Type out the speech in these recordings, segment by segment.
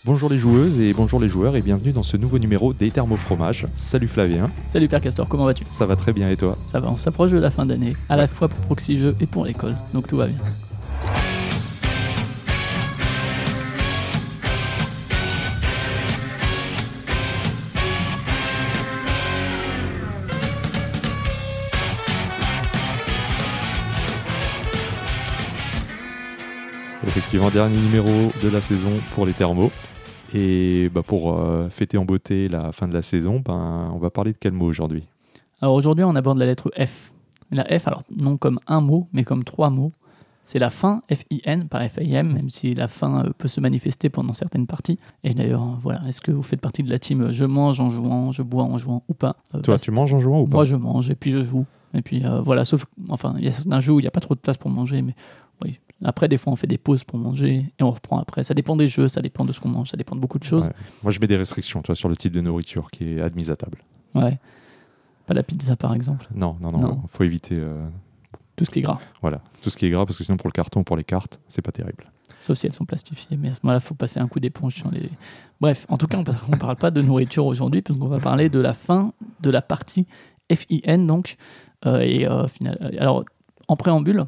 Bonjour les joueuses et bonjour les joueurs et bienvenue dans ce nouveau numéro des Thermofromages. Salut Flavien. Salut Père Castor, comment vas-tu ? Ça va très bien et toi ? Ça va, on s'approche de la fin d'année, à la fois pour Proxy Jeux et pour l'école, donc tout va bien. Effectivement, dernier numéro de la saison pour les thermos. Et pour fêter en beauté la fin de la saison, on va parler de quel mot aujourd'hui ? Alors aujourd'hui, on aborde la lettre F. La F, alors non comme un mot, mais comme trois mots. C'est la fin, F-I-N, pas F-I-M, même si la fin peut se manifester pendant certaines parties. Et d'ailleurs, voilà, est-ce que vous faites partie de la team je mange en jouant, je bois en jouant ou pas ? Toi, tu manges en jouant ou pas ? Moi, je mange et puis je joue. Et puis voilà, sauf, enfin, il y a certains jeux où il n'y a pas trop de place pour manger, mais oui. Après, des fois, on fait des pauses pour manger et on reprend après. Ça dépend des jeux, ça dépend de ce qu'on mange, ça dépend de beaucoup de choses. Ouais. Moi, je mets des restrictions, sur le type de nourriture qui est admise à table. Ouais. Pas la pizza, par exemple. Non. Faut éviter tout ce qui est gras. Voilà, tout ce qui est gras, parce que sinon, pour le carton, pour les cartes, c'est pas terrible. Sauf si elles sont plastifiées, mais à ce moment-là, il faut passer un coup d'éponge sur les... Bref, en tout cas, on ne parle pas de nourriture aujourd'hui, parce qu'on va parler de la fin de la partie FIN, donc. Alors, en préambule,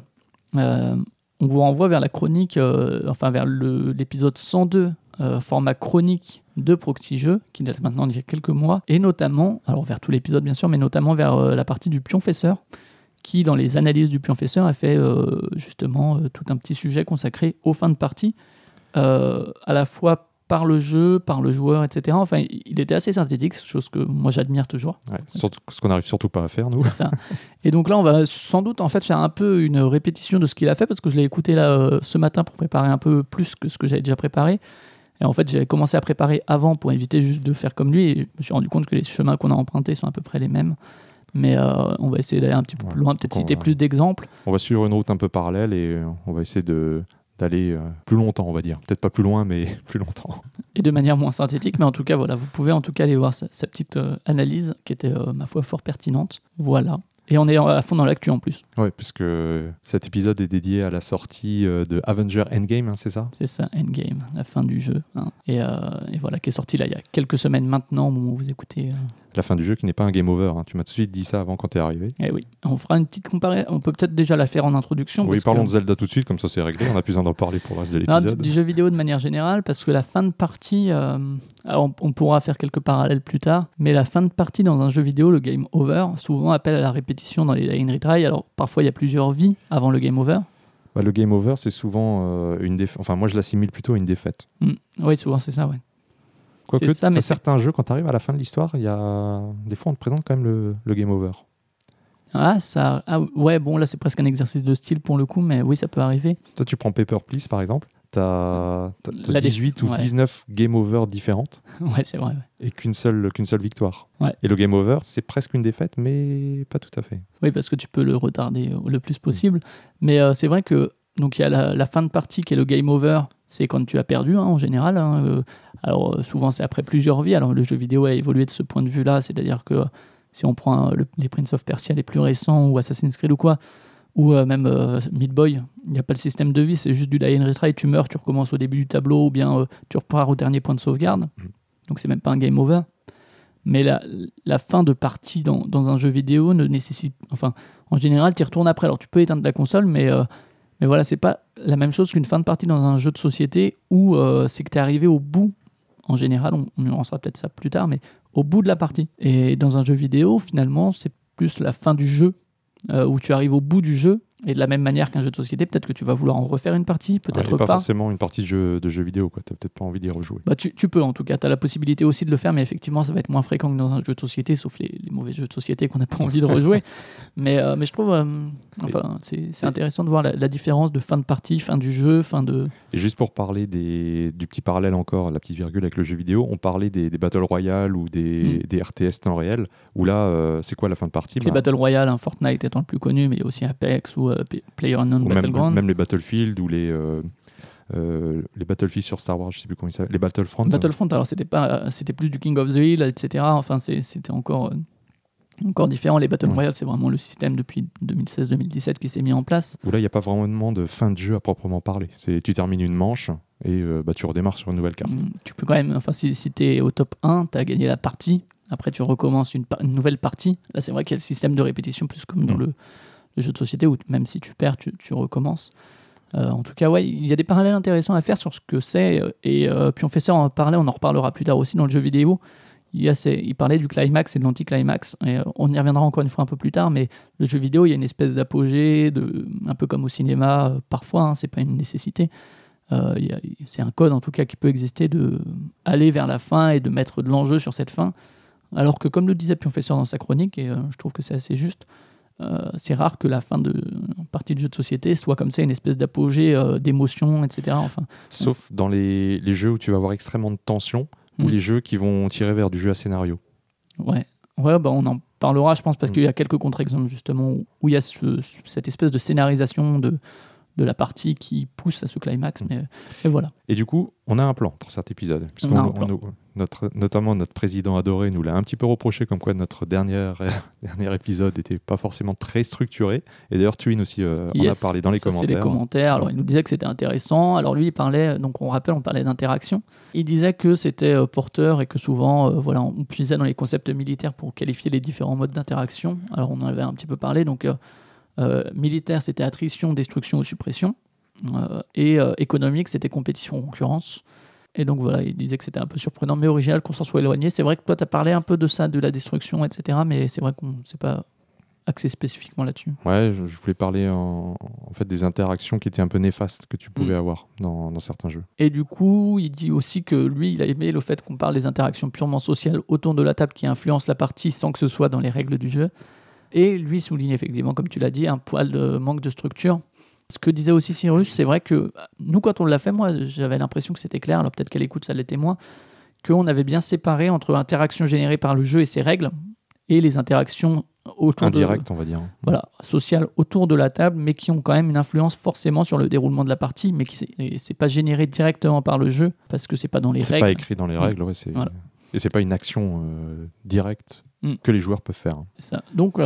on vous renvoie vers la chronique, vers l'épisode 102, format chronique de Proxy Jeux, qui date maintenant d'il y a quelques mois, et notamment, alors vers tout l'épisode bien sûr, mais notamment vers la partie du Pionfesseur, qui dans les analyses du Pionfesseur a fait justement tout un petit sujet consacré aux fins de partie, à la fois par le jeu, par le joueur, etc. Enfin, il était assez synthétique, chose que moi j'admire toujours. Ouais, surtout, ce qu'on n'arrive surtout pas à faire, nous. C'est ça. Et donc là, on va sans doute en fait faire un peu une répétition de ce qu'il a fait, parce que je l'ai écouté là ce matin pour préparer un peu plus que ce que j'avais déjà préparé. Et en fait, j'avais commencé à préparer avant pour éviter juste de faire comme lui, et je me suis rendu compte que les chemins qu'on a empruntés sont à peu près les mêmes. Mais on va essayer d'aller un petit peu plus loin, peut-être citer plus d'exemples. On va suivre une route un peu parallèle et on va essayer d'aller plus longtemps, on va dire. Peut-être pas plus loin, mais plus longtemps. Et de manière moins synthétique, mais en tout cas, voilà, vous pouvez en tout cas aller voir sa petite analyse qui était, ma foi, fort pertinente. Voilà. Et on est à fond dans l'actu en plus. Oui, puisque cet épisode est dédié à la sortie de Avengers Endgame, c'est ça ? C'est ça, Endgame, la fin du jeu. Et voilà, qui est sorti là il y a quelques semaines maintenant, au moment où vous écoutez. La fin du jeu qui n'est pas un game over. Tu m'as tout de suite dit ça avant quand tu es arrivé. Eh oui, on fera une petite comparaison. On peut peut-être déjà la faire en introduction. Oui, parlons de Zelda tout de suite, comme ça c'est réglé. On a plus besoin d'en parler pour le reste de l'épisode. Du jeu vidéo de manière générale, parce que la fin de partie, alors on pourra faire quelques parallèles plus tard, mais la fin de partie dans un jeu vidéo, le game over, souvent appelle à la répétition dans les die and retry. Alors parfois il y a plusieurs vies avant le game over. Le game over, c'est souvent une défaite. Enfin, moi je l'assimile plutôt à une défaite. Oui, souvent c'est ça, ouais. Quoique, certains jeux, quand tu arrives à la fin de l'histoire, des fois on te présente quand même le game over. Ouais, bon, là c'est presque un exercice de style pour le coup, mais oui, ça peut arriver. Toi, tu prends Paper Please par exemple, t'as 18 ou 19 game over différentes. Ouais, c'est vrai. Ouais. Et qu'une seule victoire. Ouais. Et le game over, c'est presque une défaite, mais pas tout à fait. Oui, parce que tu peux le retarder le plus possible. Mais c'est vrai que donc il y a la fin de partie qui est le game over, c'est quand tu as perdu en général. Alors souvent c'est après plusieurs vies. Alors le jeu vidéo a évolué de ce point de vue-là, c'est-à-dire que si on prend les Prince of Persia les plus récents ou Assassin's Creed ou quoi, ou même Meat Boy, il n'y a pas le système de vie, c'est juste du die and retry, tu meurs, tu recommences au début du tableau ou bien tu repars au dernier point de sauvegarde. Donc c'est même pas un game over. Mais la fin de partie dans un jeu vidéo ne nécessite... Enfin, en général, tu y retournes après. Alors tu peux éteindre la console, mais voilà, c'est pas la même chose qu'une fin de partie dans un jeu de société où c'est que tu es arrivé au bout. En général, on nuancera peut-être ça plus tard, mais au bout de la partie. Et dans un jeu vidéo, finalement, c'est plus la fin du jeu, où tu arrives au bout du jeu. Et de la même manière qu'un jeu de société, peut-être que tu vas vouloir en refaire une partie, peut-être pas forcément une partie de jeu vidéo, tu n'as peut-être pas envie d'y rejouer. Tu peux en tout cas, tu as la possibilité aussi de le faire, mais effectivement ça va être moins fréquent que dans un jeu de société, sauf les mauvais jeux de société qu'on n'a pas envie de rejouer. mais je trouve c'est intéressant de voir la différence de fin de partie, fin du jeu, fin de... Et juste pour parler du petit parallèle encore, la petite virgule avec le jeu vidéo, on parlait des Battle Royale ou des RTS temps réel, où là c'est quoi la fin de partie ? Les Battle Royale, Fortnite étant le plus connu, mais il y a aussi Apex ou PlayerUnknown's Battleground. Même les Battlefield ou les Battlefield sur Star Wars, je sais plus comment ils s'appellent, les Battlefront. Battlefront, alors c'était plus du King of the Hill, etc. Enfin, c'était encore différent. Les Battle Royale, c'est vraiment le système depuis 2016-2017 qui s'est mis en place. Où là, il n'y a pas vraiment de fin de jeu à proprement parler. Tu termines une manche et tu redémarres sur une nouvelle carte. Tu peux quand même, enfin, si tu es au top 1, tu as gagné la partie, après tu recommences une nouvelle partie. Là, c'est vrai qu'il y a le système de répétition, plus comme dans le jeu de société, où même si tu perds, tu recommences. En tout cas, ouais, il y a des parallèles intéressants à faire sur ce que c'est. Et Pionfesseur en parlait, on en reparlera plus tard aussi dans le jeu vidéo. Il parlait du climax et de l'anti-climax. Et on y reviendra encore une fois un peu plus tard, mais le jeu vidéo, il y a une espèce d'apogée, un peu comme au cinéma, parfois, c'est pas une nécessité. C'est un code en tout cas qui peut exister de aller vers la fin et de mettre de l'enjeu sur cette fin. Alors que, comme le disait Pionfesseur dans sa chronique, et je trouve que c'est assez juste, c'est rare que la fin de partie de jeu de société soit comme ça, une espèce d'apogée d'émotion, etc. Enfin, sauf dans les jeux où tu vas avoir extrêmement de tension, ou les jeux qui vont tirer vers du jeu à scénario. Ouais, bah on en parlera, je pense, parce qu'il y a quelques contre-exemples justement où il y a cette espèce de scénarisation de la partie qui pousse à ce climax. Mais voilà. Et du coup, on a un plan pour cet épisode. Notamment notre président adoré nous l'a un petit peu reproché, comme quoi notre dernier épisode n'était pas forcément très structuré. Et d'ailleurs, Twin aussi en a parlé dans les commentaires. C'est les commentaires. Alors, il nous disait que c'était intéressant. Alors lui, il parlait, donc on parlait d'interaction. Il disait que c'était porteur et que souvent, on puisait dans les concepts militaires pour qualifier les différents modes d'interaction. Alors, on en avait un petit peu parlé. Donc, militaire, c'était attrition, destruction ou suppression. Et économique, c'était compétition ou concurrence. Et donc voilà, il disait que c'était un peu surprenant, mais original qu'on s'en soit éloigné. C'est vrai que toi, tu as parlé un peu de ça, de la destruction, etc. Mais c'est vrai qu'on ne s'est pas axé spécifiquement là-dessus. Ouais, je voulais parler en fait des interactions qui étaient un peu néfastes que tu pouvais avoir dans certains jeux. Et du coup, il dit aussi que lui, il a aimé le fait qu'on parle des interactions purement sociales autour de la table qui influencent la partie sans que ce soit dans les règles du jeu. Et lui souligne effectivement, comme tu l'as dit, un poil de manque de structure. Ce que disait aussi Cyrus, c'est vrai que nous, quand on l'a fait, moi, j'avais l'impression que c'était clair, alors peut-être qu'à l'écoute, ça l'était moins, qu'on avait bien séparé entre interactions générées par le jeu et ses règles et les interactions autour indirectes, on va dire. Voilà, sociales autour de la table, mais qui ont quand même une influence forcément sur le déroulement de la partie, mais c'est pas généré directement par le jeu, parce que c'est pas dans les règles. C'est pas écrit dans les règles, ouais, voilà. Et c'est pas une action directe que les joueurs peuvent faire. Ça. Donc,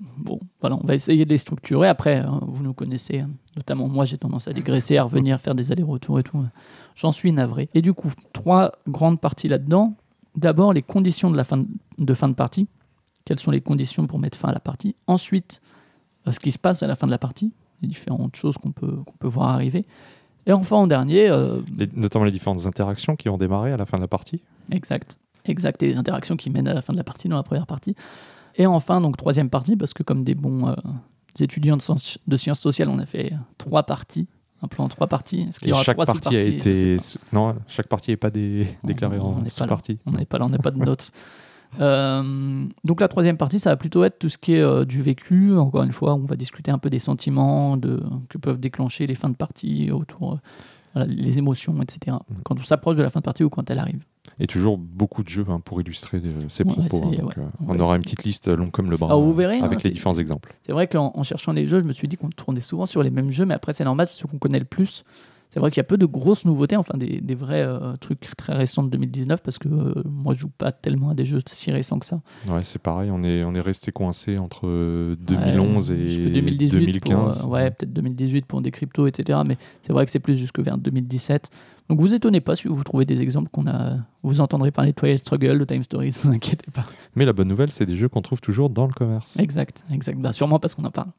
on va essayer de les structurer. Après, vous nous connaissez, notamment moi, j'ai tendance à digresser, à revenir, faire des allers-retours et tout. J'en suis navré. Et du coup, 3 grandes parties là-dedans. D'abord, les conditions de fin de partie. Quelles sont les conditions pour mettre fin à la partie. Ensuite, ce qui se passe à la fin de la partie, les différentes choses qu'on peut voir arriver. Et enfin, en dernier... notamment les différentes interactions qui ont démarré à la fin de la partie. Exact, et les interactions qui mènent à la fin de la partie dans la première partie. Et enfin, donc 3e partie, parce que comme des bons étudiants de sciences sociales, on a fait 3 parties, un plan en 3 parties. Est-ce qu'il y aura chaque 3 partie a été... Non, chaque partie n'est pas déclarée en sous-partie. On n'est pas là, on n'a pas de notes. Donc la 3e partie, ça va plutôt être tout ce qui est du vécu. Encore une fois, on va discuter un peu des sentiments que peuvent déclencher les fins de partie autour... les émotions, etc. Quand on s'approche de la fin de partie ou quand elle arrive. Et toujours beaucoup de jeux pour illustrer ces propos. On aura une petite liste longue comme le bras vous verrez, avec les différents exemples. C'est vrai qu'en cherchant les jeux, je me suis dit qu'on tournait souvent sur les mêmes jeux, mais après c'est normal, c'est ceux qu'on connaît le plus. C'est vrai qu'il y a peu de grosses nouveautés, enfin des vrais trucs très récents de 2019, parce que moi je joue pas tellement à des jeux si récents que ça. Ouais, c'est pareil, on est resté coincé entre 2011 et 2015. Peut-être 2018 pour des cryptos, etc. Mais c'est vrai que c'est plus jusque vers 2017. Donc vous étonnez pas si vous trouvez des exemples vous entendrez parler de Twilight Struggle, de Time Stories, ne vous inquiétez pas. Mais la bonne nouvelle, c'est des jeux qu'on trouve toujours dans le commerce. Exact. Bah, sûrement parce qu'on en parle.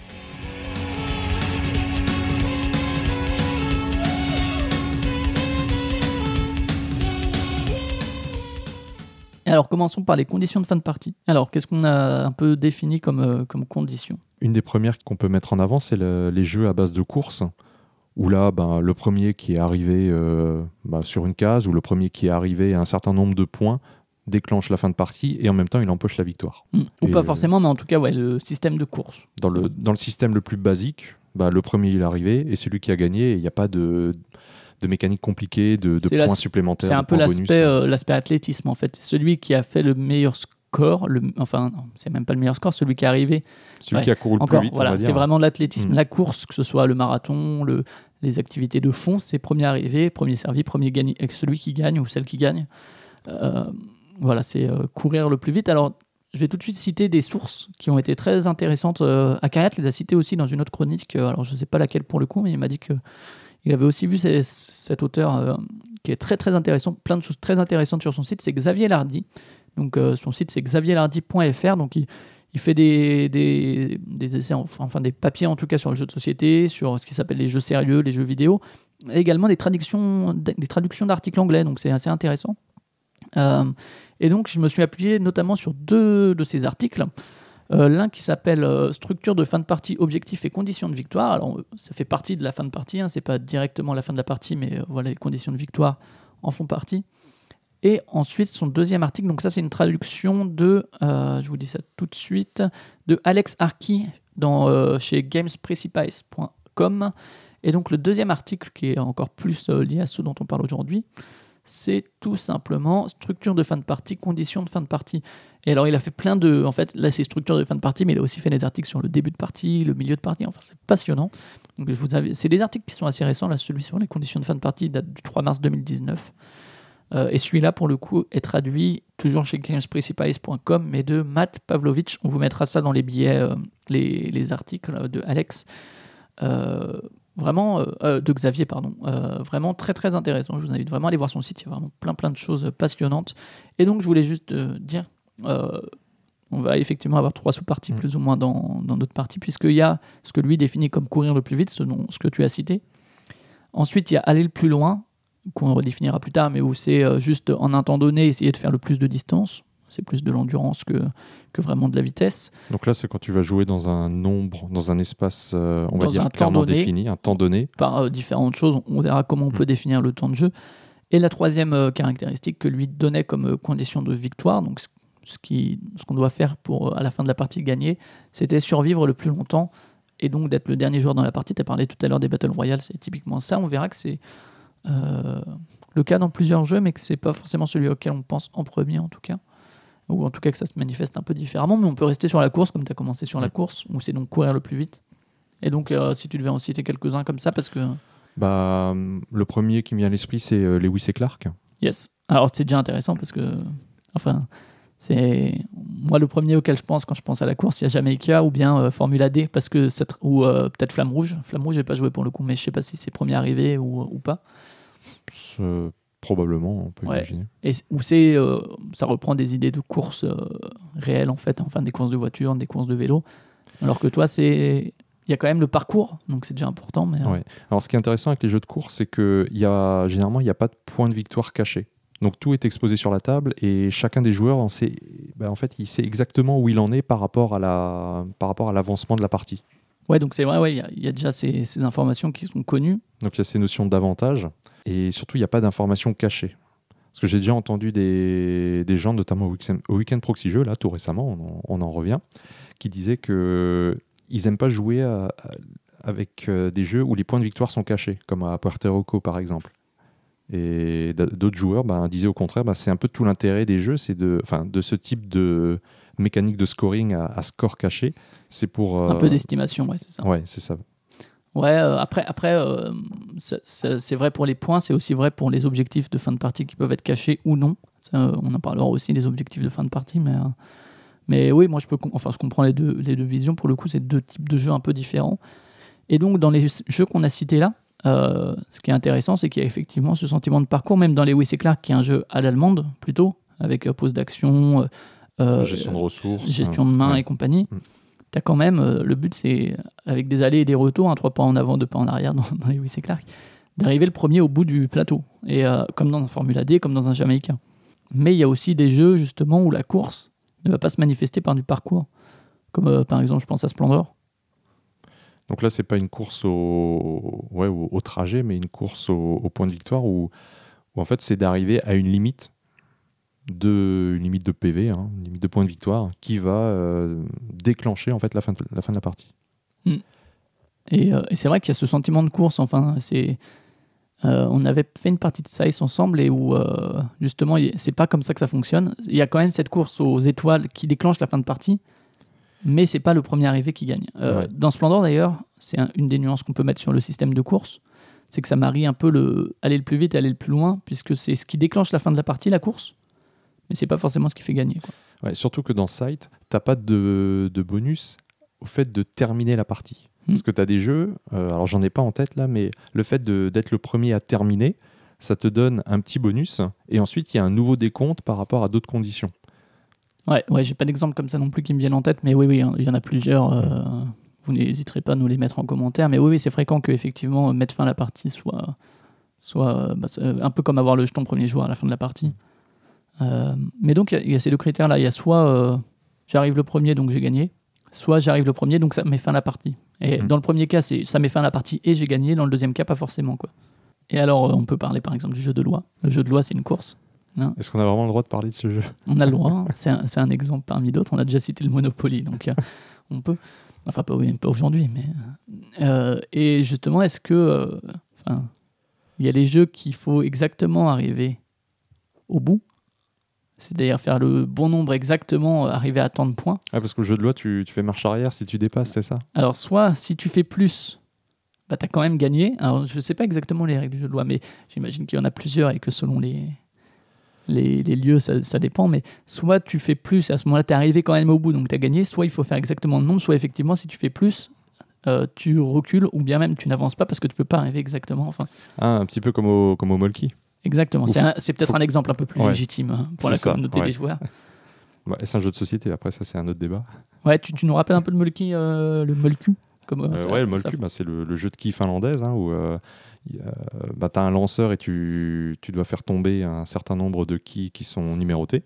Alors, commençons par les conditions de fin de partie. Alors, qu'est-ce qu'on a un peu défini comme conditions ? Une des premières qu'on peut mettre en avant, c'est les jeux à base de course, où là, le premier qui est arrivé sur une case, ou le premier qui est arrivé à un certain nombre de points, déclenche la fin de partie, et en même temps, il empoche la victoire. Ou pas forcément, mais en tout cas, le système de course. Dans le système le plus basique, le premier, il est arrivé, et celui qui a gagné, il n'y a pas de mécanique compliquée, de points supplémentaires. C'est un peu l'aspect athlétisme, en fait. Celui qui a fait le meilleur score, c'est même pas le meilleur score, celui qui est arrivé. Celui qui a couru le plus vite, on va dire. C'est vraiment de l'athlétisme. La course, que ce soit le marathon, les activités de fond, c'est premier arrivé, premier servi, premier gagné, avec celui qui gagne ou celle qui gagne. C'est courir le plus vite. Alors, je vais tout de suite citer des sources qui ont été très intéressantes. Akariat les a citées aussi dans une autre chronique. Alors, je ne sais pas laquelle pour le coup, mais il m'a dit que Il avait aussi vu cet auteur qui est très très intéressant, plein de choses très intéressantes sur son site, c'est Xavier Lardy. Donc son site c'est xavierlardy.fr. Donc il fait des essais, enfin des papiers en tout cas sur le jeu de société, sur ce qui s'appelle les jeux sérieux, les jeux vidéo, et également des traductions d'articles anglais, donc c'est assez intéressant. Et donc je me suis appuyé notamment sur 2 de ces articles. L'un qui s'appelle Structure de fin de partie, objectifs et conditions de victoire. Alors ça fait partie de la fin de partie, c'est pas directement la fin de la partie, mais voilà, les conditions de victoire en font partie. Et ensuite son deuxième article, donc ça c'est une traduction de, je vous dis ça tout de suite, de Alex Arki chez gamesprecipice.com. Et donc le deuxième article qui est encore plus lié à ce dont on parle aujourd'hui, c'est tout simplement structure de fin de partie, conditions de fin de partie. Et alors il a fait plein de... En fait, là c'est structure de fin de partie, mais il a aussi fait des articles sur le début de partie, le milieu de partie, enfin c'est passionnant. Donc, c'est des articles qui sont assez récents, là celui sur les conditions de fin de partie date du 3 mars 2019. Et celui-là pour le coup est traduit toujours chez gamesprecipice.com, mais de Matt Pavlovich. On vous mettra ça dans les billets, les articles de Alex. Vraiment, de Xavier, pardon, vraiment très très intéressant. Je vous invite vraiment à aller voir son site, il y a vraiment plein de choses passionnantes. Et donc je voulais juste dire, on va effectivement avoir 3 sous-parties plus ou moins dans notre partie, puisqu'il y a ce que lui définit comme courir le plus vite, ce que tu as cité. Ensuite, il y a aller le plus loin, qu'on redéfinira plus tard, mais où c'est juste en un temps donné essayer de faire le plus de distance. C'est plus de l'endurance que vraiment de la vitesse. Donc là, c'est quand tu vas jouer dans un nombre, dans un espace, on va dire clairement donné, défini, un temps donné. Par différentes choses, on verra comment on peut définir le temps de jeu. Et la troisième caractéristique que lui donnait comme condition de victoire, donc ce qu'on doit faire pour à la fin de la partie gagner, c'était survivre le plus longtemps et donc d'être le dernier joueur dans la partie. Tu as parlé tout à l'heure des Battle Royale, c'est typiquement ça. On verra que c'est le cas dans plusieurs jeux, mais que c'est pas forcément celui auquel on pense en premier en tout cas. Ou en tout cas que ça se manifeste un peu différemment, mais on peut rester sur la course, comme tu as commencé sur la course, où c'est donc courir le plus vite. Et donc, si tu devais en citer quelques-uns comme ça, parce que... le premier qui me vient à l'esprit, c'est Lewis et Clark. Yes. Alors, c'est déjà intéressant, parce que... Enfin, c'est... Moi, le premier auquel je pense quand je pense à la course, il y a Jamaica, ou bien Formula D, parce que ou peut-être Flamme Rouge. Flamme Rouge, j'ai pas joué pour le coup, mais je sais pas si c'est premier arrivé ou pas. Probablement, on peut imaginer. Et où ça reprend des idées de courses réelles, en fait, enfin des courses de voiture, des courses de vélo. Alors que toi, il y a quand même le parcours, donc c'est déjà important. Mais, ouais. Alors, ce qui est intéressant avec les jeux de course, c'est que généralement, il n'y a pas de point de victoire caché. Donc, tout est exposé sur la table et chacun des joueurs, en fait, il sait exactement où il en est par rapport à l'avancement de la partie. Ouais, donc c'est vrai, il y a déjà ces informations qui sont connues. Donc, il y a ces notions d'avantage. Et surtout, il n'y a pas d'informations cachées. Parce que j'ai déjà entendu des gens, notamment au Weekend Proxy Jeux, là, tout récemment, on en revient, qui disaient qu'ils n'aiment pas jouer avec des jeux où les points de victoire sont cachés, comme à Puerto Rico, par exemple. Et d'autres joueurs disaient au contraire, c'est un peu tout l'intérêt des jeux, c'est de ce type de mécanique de scoring à score caché. C'est pour... un peu d'estimation, ouais, c'est ça. Ouais, c'est ça. Ouais, après c'est vrai pour les points, c'est aussi vrai pour les objectifs de fin de partie qui peuvent être cachés ou non. Ça, on en parlera aussi des objectifs de fin de partie, mais oui, moi je comprends les deux visions. Pour le coup, c'est 2 types de jeux un peu différents. Et donc dans les jeux qu'on a cités là, ce qui est intéressant, c'est qu'il y a effectivement ce sentiment de parcours, même dans les Lewis et Clark, qui est un jeu à l'allemande plutôt, avec pause d'action, gestion de ressources, gestion de main et compagnie. T'as quand même, le but c'est, avec des allers et des retours, 3 pas en avant, 2 pas en arrière dans les Lewis et Clark, d'arriver le premier au bout du plateau, et comme dans un Formula D, comme dans un Jamaïcain. Mais il y a aussi des jeux justement où la course ne va pas se manifester par du parcours, comme par exemple je pense à Splendor. Donc là c'est pas une course au trajet, mais une course au point de victoire où en fait c'est d'arriver à une limite de PV, une limite de points de victoire qui va déclencher en fait la fin de la partie. Et c'est vrai qu'il y a ce sentiment de course. Enfin, on avait fait une partie de SICE ensemble et où justement c'est pas comme ça que ça fonctionne. Il y a quand même cette course aux étoiles qui déclenche la fin de partie, mais c'est pas le premier arrivé qui gagne. Dans Splendor d'ailleurs, c'est une des nuances qu'on peut mettre sur le système de course, c'est que ça marie un peu aller le plus vite et aller le plus loin, puisque c'est ce qui déclenche la fin de la partie, la course. Mais c'est pas forcément ce qui fait gagner, quoi. Ouais, surtout que dans Sight, t'as pas de bonus au fait de terminer la partie. Parce que tu as des jeux, alors j'en ai pas en tête là, mais le fait d'être le premier à terminer, ça te donne un petit bonus, et ensuite il y a un nouveau décompte par rapport à d'autres conditions. Ouais, j'ai pas d'exemple comme ça non plus qui me viennent en tête, mais oui, il y en a plusieurs. Vous n'hésiterez pas à nous les mettre en commentaire, mais oui, c'est fréquent que effectivement mettre fin à la partie soit c'est un peu comme avoir le jeton premier joueur à la fin de la partie. Mais donc il y a ces deux critères là. Il y a soit j'arrive le premier donc j'ai gagné, soit j'arrive le premier donc ça met fin à la partie. Et dans le premier cas ça met fin à la partie et j'ai gagné. Dans le deuxième cas pas forcément quoi. Et alors on peut parler par exemple du jeu de loi. Le jeu de loi c'est une course. Est-ce qu'on a vraiment le droit de parler de ce jeu ? On a le droit, hein. C'est un exemple parmi d'autres. On a déjà cité le Monopoly, donc on peut. Enfin, pas aujourd'hui, mais. Et justement, est-ce que. Il y a des jeux qu'il faut exactement arriver au bout, c'est-à-dire faire le bon nombre exactement, arriver à tant de points. Ah, parce que le jeu de loi, tu fais marche arrière si tu dépasses, c'est ça ? Alors, soit si tu fais plus, bah, tu as quand même gagné. Alors, je ne sais pas exactement les règles du jeu de loi, mais j'imagine qu'il y en a plusieurs et que selon les lieux, ça dépend, mais soit tu fais plus, et à ce moment-là, tu es arrivé quand même au bout, donc tu as gagné, soit il faut faire exactement le nombre, soit effectivement, si tu fais plus, tu recules, ou bien même tu n'avances pas parce que tu ne peux pas arriver exactement. Enfin, un petit peu comme au Molki. Exactement, c'est peut-être un exemple un peu plus légitime pour la communauté des joueurs. Ouais, c'est un jeu de société, après ça c'est un autre débat. Ouais, tu nous rappelles un peu le Molki, le Molku le Molku, c'est le jeu de quilles finlandaise, où tu as un lanceur et tu dois faire tomber un certain nombre de quilles qui sont numérotées.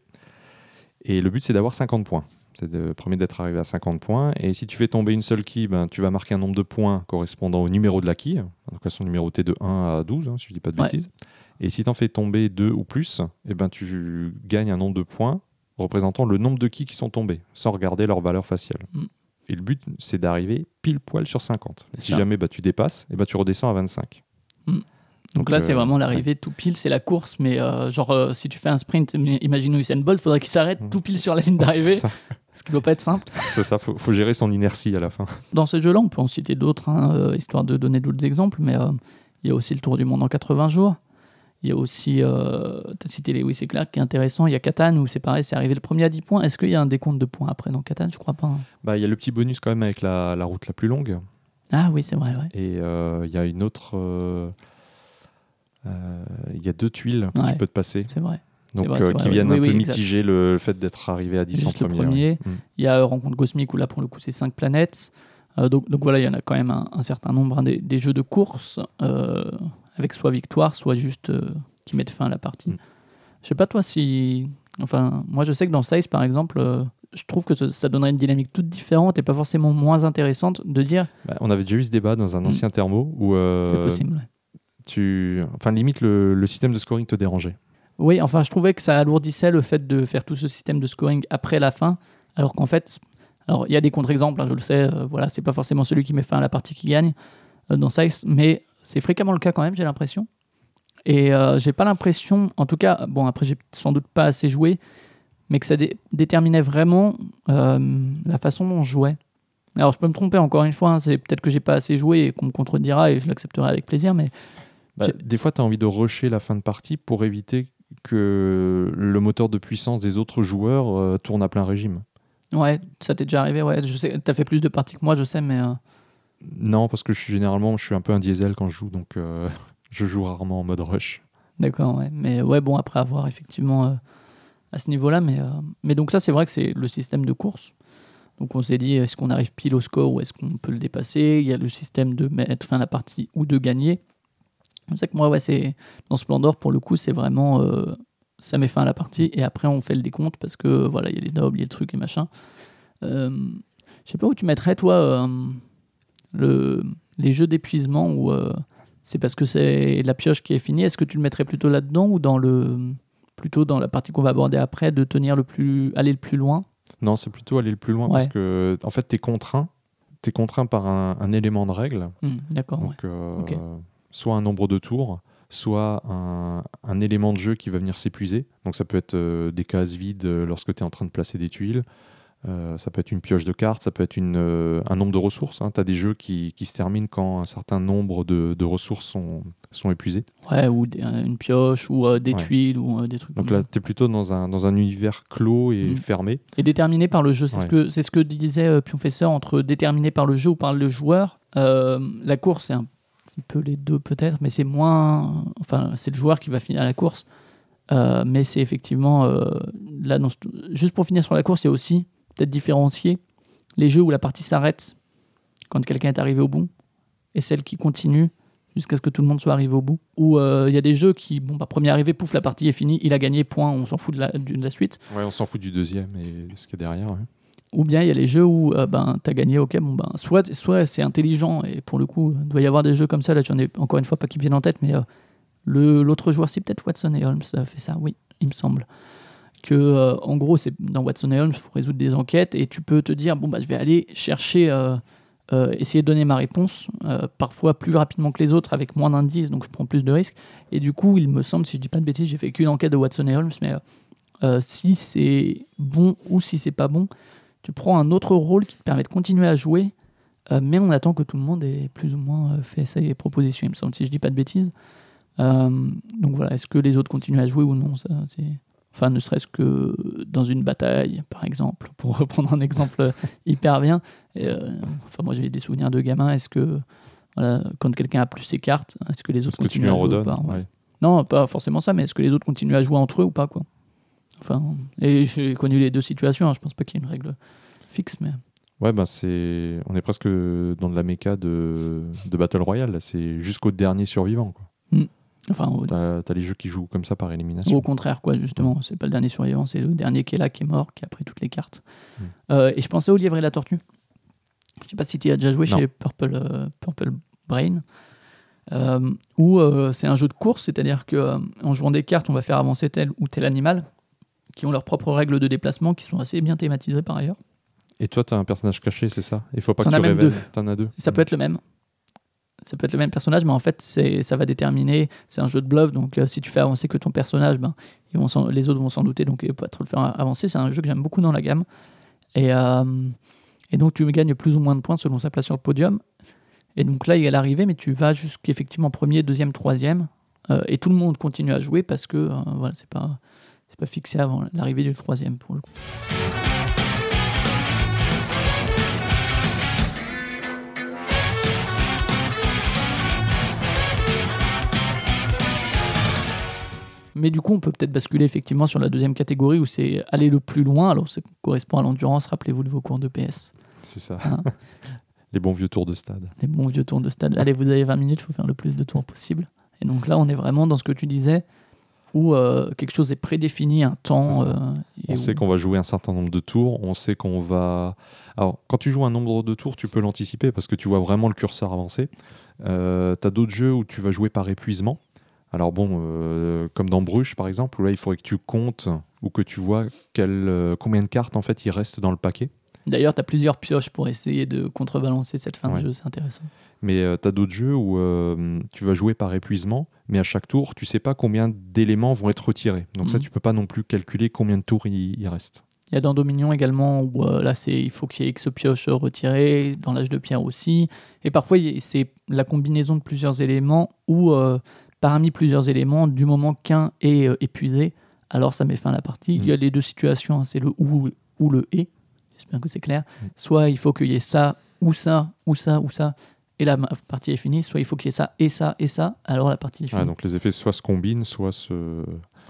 Et le but, c'est d'avoir 50 points. C'est le premier d'être arrivé à 50 points. Et si tu fais tomber une seule quille, tu vas marquer un nombre de points correspondant au numéro de la quille. Donc elles sont numérotées de 1 à 12, si je ne dis pas de bêtises. Et si tu en fais tomber 2 ou plus, tu gagnes un nombre de points représentant le nombre de quilles qui sont tombées, sans regarder leur valeur faciale. Et le but, c'est d'arriver pile poil sur 50. Et si jamais tu dépasses, tu redescends à 25. Donc là, c'est vraiment l'arrivée tout pile, c'est la course, mais si tu fais un sprint, imaginons Usain Bolt, il faudrait qu'il s'arrête tout pile sur la ligne d'arrivée, ce qui ne doit pas être simple. C'est ça, faut gérer son inertie à la fin. Dans ce jeu-là, on peut en citer d'autres, histoire de donner d'autres exemples, mais il y a aussi le Tour du Monde en 80 jours. Il y a aussi, tu as cité Lewis et Clark, qui est intéressant. Il y a Catan, où c'est pareil, c'est arrivé le premier à 10 points. Est-ce qu'il y a un décompte de points après dans Catan ? Je crois pas. Il y a le petit bonus quand même avec la route la plus longue. Ah oui, c'est vrai. Ouais. Et il y a une autre... il y a 2 tuiles que tu peux te passer. C'est vrai. Donc, qui viennent un peu mitiger le fait d'être arrivé à 10 en premier. Il y a Rencontre Cosmique, où là, pour le coup, c'est 5 planètes. Donc voilà, il y en a quand même un certain nombre des jeux de course avec soit victoire, soit juste qui mettent fin à la partie. Je sais pas toi si... Enfin, moi je sais que dans Size par exemple, je trouve que ça donnerait une dynamique toute différente et pas forcément moins intéressante de dire... on avait déjà eu ce débat dans un ancien thermo où... c'est possible, limite le système de scoring te dérangeait. Oui, enfin je trouvais que ça alourdissait le fait de faire tout ce système de scoring après la fin, alors qu'en fait... Alors, il y a des contre-exemples, je le sais, c'est pas forcément celui qui met fin à la partie qui gagne dans Size, mais c'est fréquemment le cas quand même, j'ai l'impression. Et j'ai pas l'impression, en tout cas, après j'ai sans doute pas assez joué, mais que ça déterminait vraiment la façon dont je jouais. Alors, je peux me tromper encore une fois, c'est peut-être que j'ai pas assez joué et qu'on me contredira et je l'accepterai avec plaisir, mais... des fois, tu as envie de rusher la fin de partie pour éviter que le moteur de puissance des autres joueurs tourne à plein régime. Ouais, ça t'est déjà arrivé, ouais. Je sais, t'as fait plus de parties que moi, je sais, mais... Non, parce que je suis un peu un diesel quand je joue, donc je joue rarement en mode rush. D'accord, ouais. Mais ouais, après avoir effectivement à ce niveau-là, mais donc ça, c'est vrai que c'est le système de course. Donc on s'est dit, est-ce qu'on arrive pile au score ou est-ce qu'on peut le dépasser ? Il y a le système de mettre fin à la partie ou de gagner. C'est ça que moi, c'est dans Splendor, pour le coup, c'est vraiment... ça met fin à la partie et après on fait le décompte parce que voilà, il y a les nobles, il y a le truc et machin. Je sais pas où tu mettrais toi les jeux d'épuisement où c'est parce que c'est la pioche qui est finie. Est-ce que tu le mettrais plutôt là-dedans ou plutôt dans la partie qu'on va aborder après, de aller le plus loin ? Non, c'est plutôt aller le plus loin parce que en fait t'es contraint par un élément de règle. D'accord. Donc soit un nombre de tours, soit un élément de jeu qui va venir s'épuiser. Donc ça peut être des cases vides lorsque tu es en train de placer des tuiles. Ça peut être une pioche de cartes, ça peut être un nombre de ressources. Tu as des jeux qui se terminent quand un certain nombre de ressources sont épuisées. Ouais, ou une pioche, ou des tuiles, ou des trucs. Donc là, tu es plutôt dans un univers clos et fermé. Et déterminé par le jeu. C'est ce que disait Pionfesseur, entre déterminé par le jeu ou par le joueur. La course, c'est un petit peu les deux peut-être, mais c'est moins... Enfin, c'est le joueur qui va finir la course. Mais c'est effectivement... là, juste pour finir sur la course, il y a aussi peut-être différencier les jeux où la partie s'arrête quand quelqu'un est arrivé au bout et celle qui continue jusqu'à ce que tout le monde soit arrivé au bout. Ou il y a des jeux qui, premier arrivé, pouf, la partie est finie, il a gagné, point, on s'en fout de la suite. Ouais, on s'en fout du deuxième et de ce qu'il y a derrière. Ouais. Ou bien il y a les jeux où t'as gagné, ok, soit c'est intelligent, et pour le coup, il doit y avoir des jeux comme ça, là j'en ai encore une fois pas qui me viennent en tête, mais l'autre joueur, c'est peut-être Watson et Holmes, fait ça, oui, il me semble. Que en gros, c'est dans Watson et Holmes, il faut résoudre des enquêtes, et tu peux te dire, je vais aller chercher, essayer de donner ma réponse, parfois plus rapidement que les autres, avec moins d'indices, donc je prends plus de risques, et du coup, il me semble, si je dis pas de bêtises, j'ai fait qu'une enquête de Watson et Holmes, mais si c'est bon ou si c'est pas bon, tu prends un autre rôle qui te permet de continuer à jouer, mais on attend que tout le monde ait plus ou moins fait ses propositions, il me semble, si je dis pas de bêtises. Donc voilà, est-ce que les autres continuent à jouer ou non, ça, c'est... Enfin, ne serait-ce que dans une bataille, par exemple, pour reprendre un exemple hyper bien. Moi, j'ai des souvenirs de gamin. Est-ce que, quand quelqu'un a plus ses cartes, est-ce que les autres continuent à jouer ou pas, ouais. Non, pas forcément ça, mais est-ce que les autres continuent à jouer entre eux ou pas, quoi. Enfin, et j'ai connu les deux situations. Je pense pas qu'il y ait une règle fixe, mais... Ouais, on est presque dans de la méca de Battle Royale. Là. C'est jusqu'au dernier survivant, quoi. Enfin, t'as les jeux qui jouent comme ça par élimination. Au contraire, quoi, justement. C'est pas le dernier survivant, c'est le dernier qui est là, qui est mort, qui a pris toutes les cartes. Et je pensais au Lièvre et la Tortue. Je sais pas si tu as déjà joué chez Purple Brain. Où c'est un jeu de course, c'est-à-dire qu'en jouant des cartes, on va faire avancer tel ou tel animal, qui ont leurs propres règles de déplacement, qui sont assez bien thématisées par ailleurs. Et toi, tu as un personnage caché, c'est ça? Il faut pas que tu révèles. T'en as deux. Ça peut être le même. Ça peut être le même personnage, mais en fait, ça va déterminer. C'est un jeu de bluff, donc si tu fais avancer que ton personnage, les autres vont s'en douter, donc ils vont pas trop le faire avancer. C'est un jeu que j'aime beaucoup dans la gamme. Et donc, tu gagnes plus ou moins de points selon sa place sur le podium. Et donc là, il y a l'arrivée, mais tu vas jusqu'effectivement premier, deuxième, troisième. Et tout le monde continue à jouer parce que c'est pas fixé avant l'arrivée du troisième, pour le coup. Mais du coup, on peut peut-être basculer effectivement sur la deuxième catégorie où c'est aller le plus loin. Alors, ça correspond à l'endurance, rappelez-vous de vos cours de PS. C'est ça. Hein. Les bons vieux tours de stade. Les bons vieux tours de stade. Allez, vous avez 20 minutes, il faut faire le plus de tours possible. Et donc là, on est vraiment dans ce que tu disais, où quelque chose est prédéfini, un temps. On sait qu'on va jouer un certain nombre de tours, on sait qu'on va... Alors, quand tu joues un nombre de tours, tu peux l'anticiper parce que tu vois vraiment le curseur avancer. T'as d'autres jeux où tu vas jouer par épuisement. Alors comme dans Bruges par exemple, où là il faudrait que tu comptes ou que tu vois combien de cartes en fait il reste dans le paquet. D'ailleurs, tu as plusieurs pioches pour essayer de contrebalancer cette fin de jeu, c'est intéressant. Mais tu as d'autres jeux où tu vas jouer par épuisement, mais à chaque tour, tu sais pas combien d'éléments vont être retirés. Donc ça, tu peux pas non plus calculer combien de tours il reste. Il y a dans Dominion également où là, il faut qu'il y ait X pioches retirées, dans l'âge de pierre aussi. Et parfois, c'est la combinaison de plusieurs éléments où... parmi plusieurs éléments, du moment qu'un est épuisé, alors ça met fin à la partie. Il y a les deux situations, c'est le ou le et. J'espère que c'est clair. Soit il faut qu'il y ait ça, ou ça, ou ça, ou ça, et la partie est finie. Soit il faut qu'il y ait ça, et ça, et ça, alors la partie est finie. Donc les effets soit se combinent, soit sont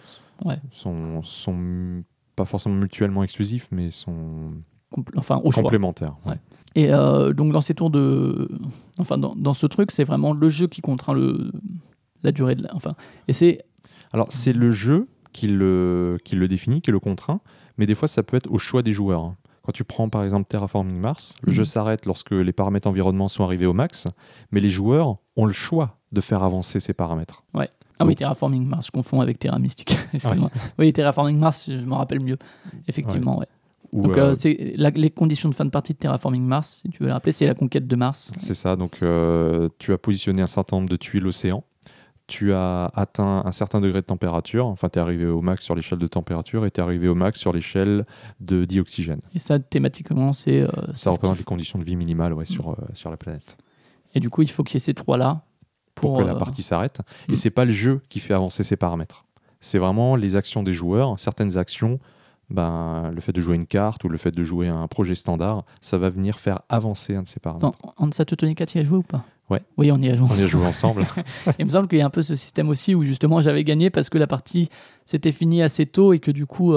pas forcément mutuellement exclusifs, mais sont complémentaires. Ouais. Et donc dans ces tours dans ce truc, c'est vraiment le jeu qui contraint la durée de et c'est... Alors c'est le jeu qui le définit, qui le contraint, mais des fois ça peut être au choix des joueurs. Hein. Quand tu prends par exemple Terraforming Mars, le jeu s'arrête lorsque les paramètres environnement sont arrivés au max, mais les joueurs ont le choix de faire avancer ces paramètres. Ouais. Oui, Terraforming Mars, je confonds avec Terra Mystica. Excuse-moi. Oui, Terraforming Mars, je me rappelle mieux. Effectivement, ouais. Donc c'est les conditions de fin de partie de Terraforming Mars, si tu veux le rappeler, c'est la conquête de Mars. C'est ça, donc tu as positionné un certain nombre de tuiles océan. Tu as atteint un certain degré de température, enfin tu es arrivé au max sur l'échelle de température et tu es arrivé au max sur l'échelle de dioxygène. Et ça, thématiquement, ça représente les conditions de vie minimales sur la planète. Et du coup, il faut qu'il y ait ces trois-là pour que la partie s'arrête. Et c'est pas le jeu qui fait avancer ces paramètres. C'est vraiment les actions des joueurs. Certaines actions ben, le fait de jouer une carte ou le fait de jouer un projet standard, ça va venir faire avancer un de ces paramètres. Hansa Teutonica, tu y as joué ou pas? Ouais. Oui, on y a joué On y a joué ensemble. Il me semble qu'il y a un peu ce système aussi où justement j'avais gagné parce que la partie s'était finie assez tôt et que du coup,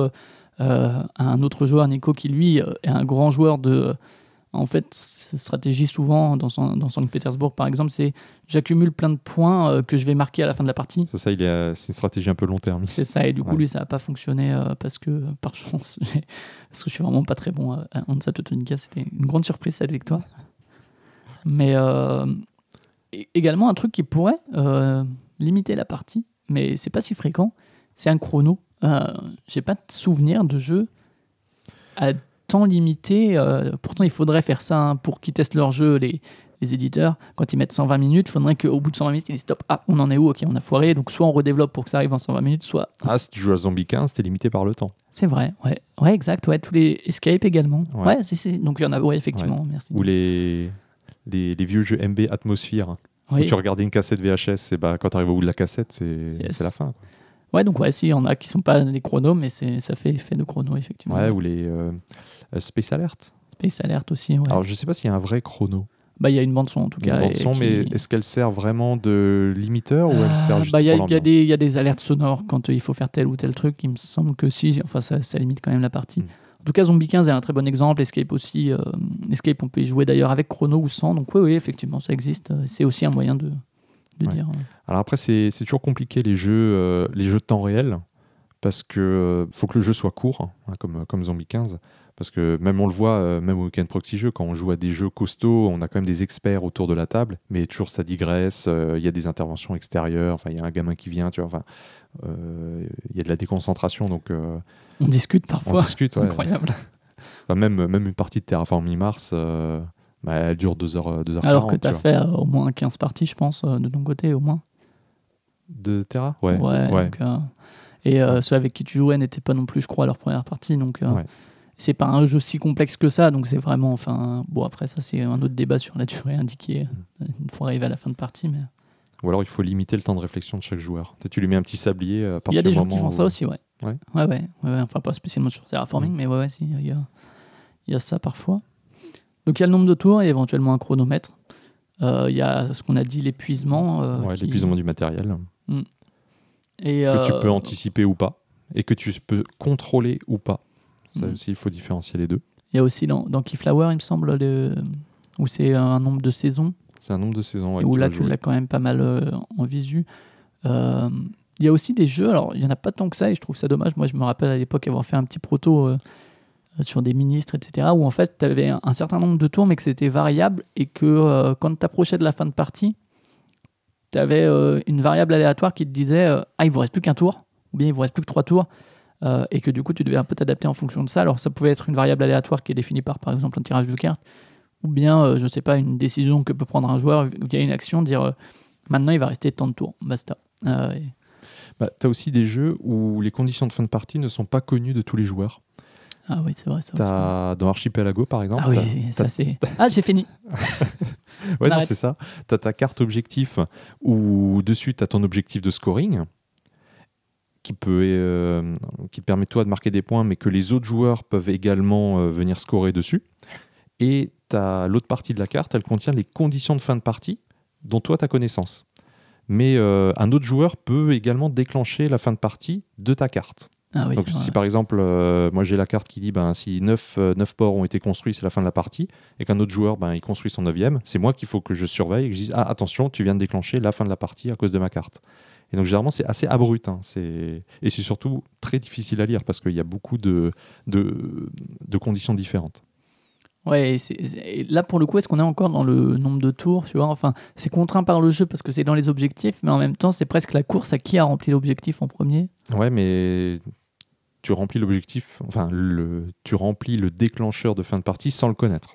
un autre joueur, Nico, qui lui est un grand joueur de... En fait, sa stratégie souvent dans Saint-Pétersbourg, par exemple, c'est j'accumule plein de points que je vais marquer à la fin de la partie. C'est ça, c'est une stratégie un peu long-termiste. C'est ça, et du coup, lui, ça n'a pas fonctionné parce que, par chance, parce que je suis vraiment pas très bon à Hansa Teutonica. C'était une grande surprise, cette victoire. Mais également, un truc qui pourrait limiter la partie, mais c'est pas si fréquent, c'est un chrono. J'ai pas de souvenir de jeu à temps limité. Pourtant, il faudrait faire ça pour qu'ils testent leur jeu, les éditeurs. Quand ils mettent 120 minutes, il faudrait qu'au bout de 120 minutes, ils disent stop, on en est où? Ok, on a foiré. Donc, soit on redéveloppe pour que ça arrive en 120 minutes, soit. Ah, si tu joues à Zombie 15, t'es limité par le temps. C'est vrai, ouais, exact. Ouais, tous les escape également. Ouais. Donc il y en a, effectivement, merci. Ou les vieux jeux MB Atmosphere. Oui. Où tu regardais une cassette VHS, et bah, quand tu arrives au bout de la cassette, c'est la fin. Quoi. Ouais, donc si, il y en a qui sont pas des chronos, mais ça fait effet de chrono, effectivement. Ouais, ou les Space Alert. Space Alert aussi, ouais. Alors, je sais pas s'il y a un vrai chrono. Bah, il y a une bande-son, en tout cas. Une bande-son, mais est-ce qu'elle sert vraiment de limiteur ou elle sert juste pour l'ambiance? Il y a des alertes sonores quand il faut faire tel ou tel truc. Il me semble que si, enfin, ça limite quand même la partie. En tout cas, Zombie 15 est un très bon exemple. Escape aussi. Escape, on peut y jouer d'ailleurs avec chrono ou sans. Donc oui, effectivement, ça existe. C'est aussi un moyen de dire. Alors après, c'est toujours compliqué les jeux de temps réel parce que faut que le jeu soit court, hein, comme Zombie 15. Parce que même on le voit, même au Weekend Proxy Jeux, quand on joue à des jeux costauds, on a quand même des experts autour de la table, mais toujours ça digresse, il y a des interventions extérieures, il y a un gamin qui vient, tu vois, il y a de la déconcentration. Donc, on discute parfois. On discute, ouais. Incroyable. Même une partie de Terraforming Mars, elle dure 2h40. Alors que tu as fait au moins 15 parties, je pense, de ton côté, au moins. De Terra ? Ouais. Donc, et ceux avec qui tu jouais n'étaient pas non plus, je crois, à leur première partie. Donc, c'est pas un jeu si complexe que ça. Donc, c'est vraiment. Bon, après, ça, c'est un autre débat sur la durée indiquée une fois arrivé à la fin de partie. Mais... Ou alors, il faut limiter le temps de réflexion de chaque joueur. Tu lui mets un petit sablier à partir du moment. Il y a des gens qui font ça aussi, ouais. Enfin, pas spécialement sur Terraforming, mais si, il y a ça parfois. Donc, il y a le nombre de tours et éventuellement un chronomètre. Il y a ce qu'on a dit, l'épuisement. L'épuisement du matériel. Et que tu peux anticiper ou pas. Et que tu peux contrôler ou pas. Ça aussi, il faut différencier les deux. Il y a aussi dans Keyflower, il me semble, où c'est un nombre de saisons. C'est un nombre de saisons, où là, tu l'as quand même pas mal en visu. Il y a aussi des jeux, alors il n'y en a pas tant que ça, et je trouve ça dommage. Moi, je me rappelle à l'époque avoir fait un petit proto sur des ministres, etc., où en fait, tu avais un certain nombre de tours, mais que c'était variable, et que quand tu approchais de la fin de partie, tu avais une variable aléatoire qui te disait il vous reste plus qu'un tour, ou bien il vous reste plus que 3 tours, et que du coup, tu devais un peu t'adapter en fonction de ça. Alors, ça pouvait être une variable aléatoire qui est définie par exemple, un tirage de cartes, ou bien, je ne sais pas, une décision que peut prendre un joueur via une action, dire maintenant, il va rester tant de tours, basta. Tu as aussi des jeux où les conditions de fin de partie ne sont pas connues de tous les joueurs. Ah oui, c'est vrai, ça aussi. Dans Archipelago, par exemple. Ah oui, ça c'est... Ah, j'ai fini. Ouais, non, c'est ça. Tu as ta carte objectif où dessus, tu as ton objectif de scoring qui te permet toi de marquer des points, mais que les autres joueurs peuvent également venir scorer dessus. Et l'autre partie de la carte, elle contient les conditions de fin de partie dont toi, tu as connaissance. Mais un autre joueur peut également déclencher la fin de partie de ta carte. Ah oui, donc si par exemple, moi j'ai la carte qui dit si 9 ports ont été construits, c'est la fin de la partie, et qu'un autre joueur il construit son 9e, c'est moi qu'il faut que je surveille et que je dise attention, tu viens de déclencher la fin de la partie à cause de ma carte. Et donc généralement c'est assez abrupt, et c'est surtout très difficile à lire parce qu'il y a beaucoup de conditions différentes. Ouais, et là pour le coup, est-ce qu'on est encore dans le nombre de tours, tu vois ? Enfin, c'est contraint par le jeu parce que c'est dans les objectifs, mais en même temps, c'est presque la course à qui a rempli l'objectif en premier. Ouais, mais tu remplis l'objectif, tu remplis le déclencheur de fin de partie sans le connaître.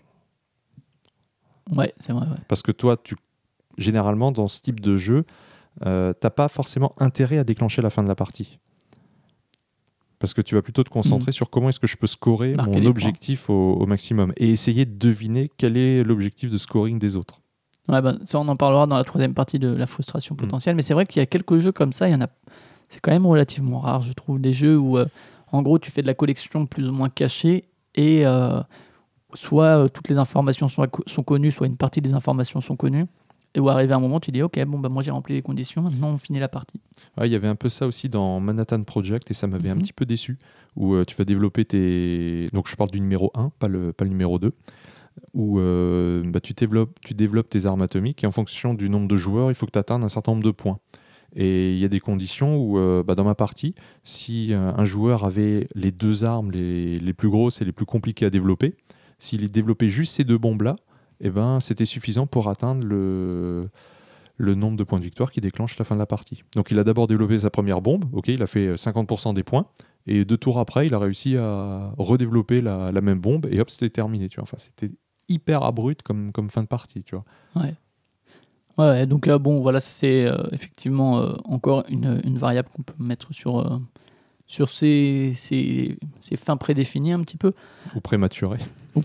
Ouais, c'est vrai. Ouais. Parce que toi, généralement, dans ce type de jeu, t'as pas forcément intérêt à déclencher la fin de la partie. Parce que tu vas plutôt te concentrer sur comment est-ce que je peux scorer mon objectif au maximum et essayer de deviner quel est l'objectif de scoring des autres. Ouais, ça, on en parlera dans la 3e partie de la frustration potentielle. Mais c'est vrai qu'il y a quelques jeux comme ça, c'est quand même relativement rare, je trouve, des jeux où En gros, tu fais de la collection plus ou moins cachée et soit toutes les informations sont connues, soit une partie des informations sont connues. Et où arrivé à un moment, tu dis ok, bon, bah, moi j'ai rempli les conditions, maintenant on finit la partie. Ouais, il y avait un peu ça aussi dans Manhattan Project et ça m'avait un petit peu déçu. Où tu vas développer tes. Donc je parle du numéro 1, pas le numéro 2. Où tu développes tes armes atomiques et en fonction du nombre de joueurs, il faut que tu atteignes un certain nombre de points. Et il y a des conditions où, dans ma partie, si un joueur avait les 2 armes les plus grosses et les plus compliquées à développer, s'il développait juste ces 2 bombes-là, eh ben, c'était suffisant pour atteindre le nombre de points de victoire qui déclenche la fin de la partie. Donc il a d'abord développé sa première bombe, ok, il a fait 50% des points, et 2 tours après, il a réussi à redévelopper la même bombe, et hop, c'était terminé. Tu vois. Enfin, c'était hyper abrupt comme fin de partie. Tu vois. Ouais, donc bon, voilà, ça c'est effectivement encore une variable qu'on peut mettre sur ces fins prédéfinies un petit peu. Ou prématuré.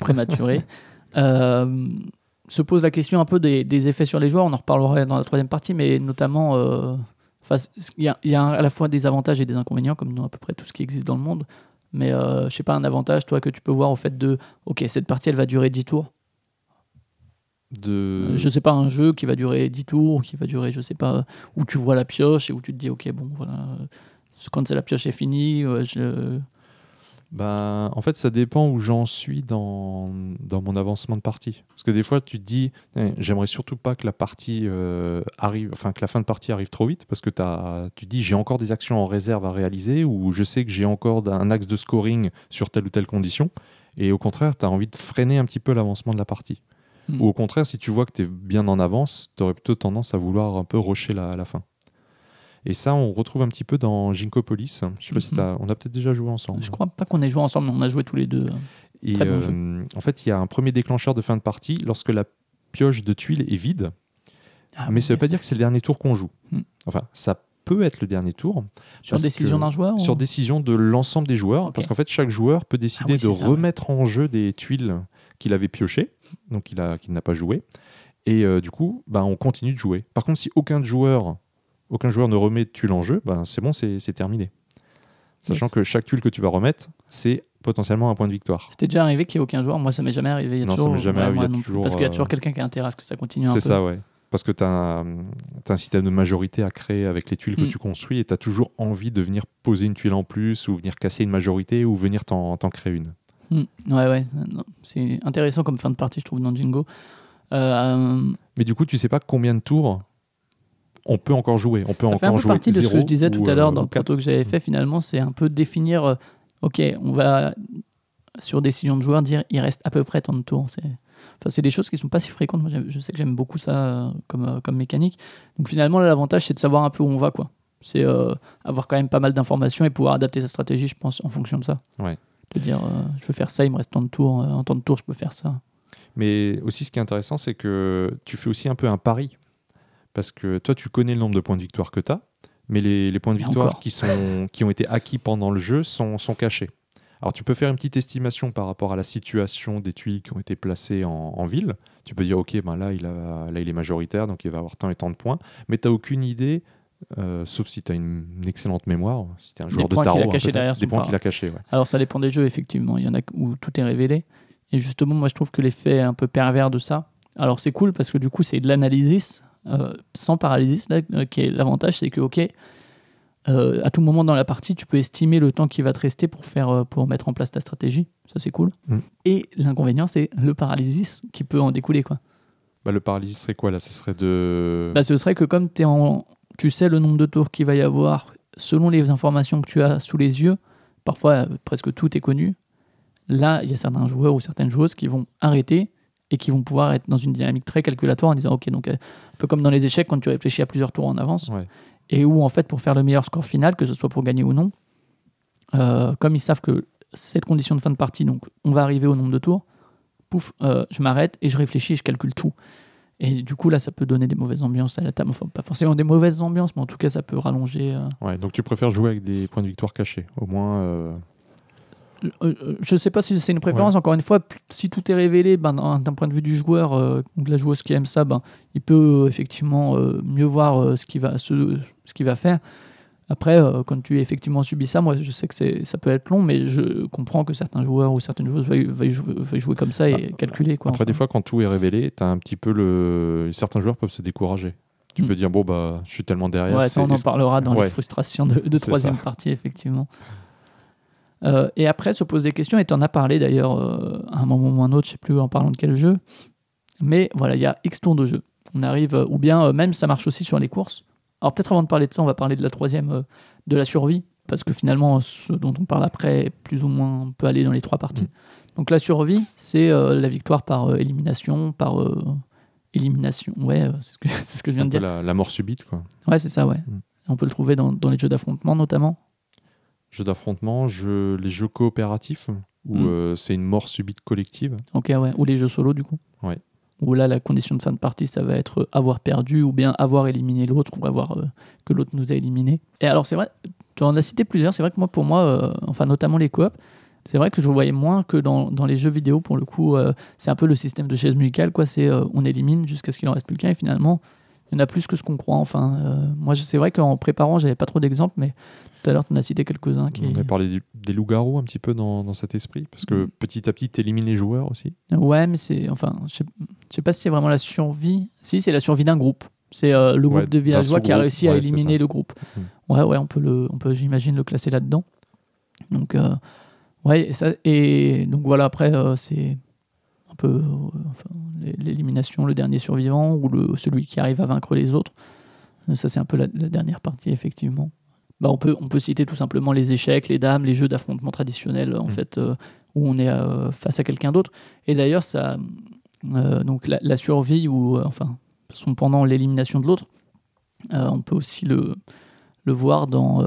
Se pose la question un peu des effets sur les joueurs, on en reparlera dans la 3e partie, mais notamment, il y a à la fois des avantages et des inconvénients, comme dans à peu près tout ce qui existe dans le monde, mais je sais pas, un avantage, toi, que tu peux voir au fait de, ok, cette partie, elle va durer 10 tours. Je sais pas, un jeu qui va durer 10 tours, qui va durer, je sais pas, où tu vois la pioche et où tu te dis, ok, bon, voilà, quand la pioche est finie, en fait, ça dépend où j'en suis dans mon avancement de partie. Parce que des fois, tu te dis, j'aimerais surtout pas que la partie que la fin de partie arrive trop vite, parce que tu te dis, j'ai encore des actions en réserve à réaliser, ou je sais que j'ai encore un axe de scoring sur telle ou telle condition, et au contraire, tu as envie de freiner un petit peu l'avancement de la partie. Ou au contraire, si tu vois que tu es bien en avance, tu aurais plutôt tendance à vouloir un peu rusher la fin. Et ça, on retrouve un petit peu dans Jinkopolis. Je sais pas si on a peut-être déjà joué ensemble. Je crois pas qu'on ait joué ensemble, mais on a joué tous les deux. Et très bon jeu. En fait, il y a un premier déclencheur de fin de partie lorsque la pioche de tuiles est vide. Mais ça ne veut pas dire que c'est le dernier tour qu'on joue. Enfin, ça peut être le dernier tour. Sur décision d'un joueur Sur décision de l'ensemble des joueurs. Okay. Parce qu'en fait, chaque joueur peut décider de remettre en jeu des tuiles qu'il avait piochées, donc qu'il n'a pas joué. Et du coup, on continue de jouer. Par contre, si aucun joueur ne remet de tuile en jeu, c'est bon, c'est terminé. Sachant que chaque tuile que tu vas remettre, c'est potentiellement un point de victoire. C'était déjà arrivé qu'il n'y ait aucun joueur. Moi, ça m'est jamais arrivé. Ça m'est jamais arrivé. Parce qu'il y a toujours quelqu'un qui a intérêt à ce que ça continue un peu. C'est ça, ouais. Parce que tu as un système de majorité à créer avec les tuiles que tu construis et tu as toujours envie de venir poser une tuile en plus ou venir casser une majorité ou venir t'en créer une. Ouais. Non, c'est intéressant comme fin de partie, je trouve, dans Jingo. Mais du coup, tu sais pas combien de tours on peut encore jouer. On peut encore jouer. Ça fait un peu partie de ce que je disais tout à l'heure dans le proto que j'avais fait. Finalement, c'est un peu définir, ok, on va, sur décision de joueur, dire il reste à peu près tant de tours. C'est des choses qui ne sont pas si fréquentes. Moi, je sais que j'aime beaucoup ça comme mécanique. Donc finalement, l'avantage, c'est de savoir un peu où on va, quoi. C'est avoir quand même pas mal d'informations et pouvoir adapter sa stratégie, je pense, en fonction de ça. Ouais. De dire, je veux faire ça, il me reste tant de tours. En tant de tours, je peux faire ça. Mais aussi, ce qui est intéressant, c'est que tu fais aussi un peu un pari. Parce que toi, tu connais le nombre de points de victoire que tu as, mais les points de victoire qui ont été acquis pendant le jeu sont cachés. Alors, tu peux faire une petite estimation par rapport à la situation des tuiles qui ont été placées en ville. Tu peux dire, OK, là, il est majoritaire, donc il va avoir tant et tant de points. Mais tu n'as aucune idée, sauf si tu as une excellente mémoire, si tu es un joueur de tarot, des points qu'il a cachés. Ouais. Alors, ça dépend des jeux, effectivement. Il y en a où tout est révélé. Et justement, moi, je trouve que l'effet un peu pervers de ça, alors c'est cool parce que du coup, c'est de l'analysis sans paralysis, là, qui est l'avantage, c'est que, OK, à tout moment dans la partie, tu peux estimer le temps qui va te rester pour mettre en place ta stratégie. Ça, c'est cool. Et l'inconvénient, c'est le paralysis qui peut en découler, quoi. Le paralysis serait quoi, là ? Ce serait de... ce serait que comme tu sais le nombre de tours qu'il va y avoir selon les informations que tu as sous les yeux, parfois presque tout est connu. Là, il y a certains joueurs ou certaines joueuses qui vont arrêter et qui vont pouvoir être dans une dynamique très calculatoire en disant, OK, donc un peu comme dans les échecs quand tu réfléchis à plusieurs tours en avance, et où en fait pour faire le meilleur score final, que ce soit pour gagner ou non, comme ils savent que cette condition de fin de partie, donc on va arriver au nombre de tours, pouf, je m'arrête et je réfléchis et je calcule tout. Et du coup, là, ça peut donner des mauvaises ambiances à la table. Enfin, pas forcément des mauvaises ambiances, mais en tout cas, ça peut rallonger. Ouais, donc tu préfères jouer avec des points de victoire cachés, au moins... Je ne sais pas si c'est une préférence. Encore une fois, si tout est révélé, d'un point de vue du joueur ou de la joueuse qui aime ça, il peut effectivement mieux voir ce qu'il va faire. Après, quand tu effectivement subis ça, moi je sais que ça peut être long, mais je comprends que certains joueurs ou certaines joueuses veuillent jouer comme ça et calculer. Quoi, après, des fois, quand tout est révélé, t'as un petit peu certains joueurs peuvent se décourager. Tu peux dire, bon, bah, je suis tellement derrière. Ouais, ça, on en parlera dans les frustrations de troisième partie, effectivement. Et après, se pose des questions, et tu en as parlé d'ailleurs à un moment ou un autre, je sais plus en parlant de quel jeu, mais voilà, il y a X tours de jeu. On arrive, ou bien même ça marche aussi sur les courses. Alors peut-être avant de parler de ça, on va parler de la troisième, de la survie, parce que finalement, ce dont on parle après, plus ou moins, peut aller dans les 3 parties. Donc la survie, c'est la victoire par élimination, élimination, ouais, c'est ce que je viens de dire. La mort subite, quoi. Ouais, c'est ça, ouais. On peut le trouver dans les jeux d'affrontement, notamment. Jeux d'affrontement, les jeux coopératifs, où c'est une mort subite collective. Ok, ouais. Ou les jeux solo, du coup. Ouais. Où là, la condition de fin de partie, ça va être avoir perdu, ou bien avoir éliminé l'autre, ou avoir que l'autre nous a éliminé. Et alors, c'est vrai, tu en as cité plusieurs, c'est vrai que pour moi, enfin, notamment les coops, c'est vrai que je voyais moins que dans les jeux vidéo, pour le coup, c'est un peu le système de chaise musicale, quoi. C'est on élimine jusqu'à ce qu'il en reste plus qu'un, et finalement, il y en a plus que ce qu'on croit. Enfin, moi, c'est vrai qu'en préparant, j'avais pas trop d'exemples, mais tout à l'heure, tu en as cité quelques-uns. On a parlé des loups-garous un petit peu dans cet esprit, parce que petit à petit, tu élimines les joueurs aussi. Ouais, mais c'est, enfin, je sais pas si c'est vraiment la survie. Si, c'est la survie d'un groupe. C'est le groupe de villageois qui a réussi à éliminer le groupe. Ouais, on peut, j'imagine, le classer là-dedans. Donc, ouais, et donc voilà, après, c'est un peu l'élimination, le dernier survivant, ou celui qui arrive à vaincre les autres. Ça, c'est un peu la dernière partie, effectivement. Bah, on peut citer tout simplement les échecs, les dames, les jeux d'affrontement traditionnels, en fait, où on est face à quelqu'un d'autre. Et d'ailleurs, ça, donc la survie, ou enfin, pendant l'élimination de l'autre, on peut aussi le voir dans,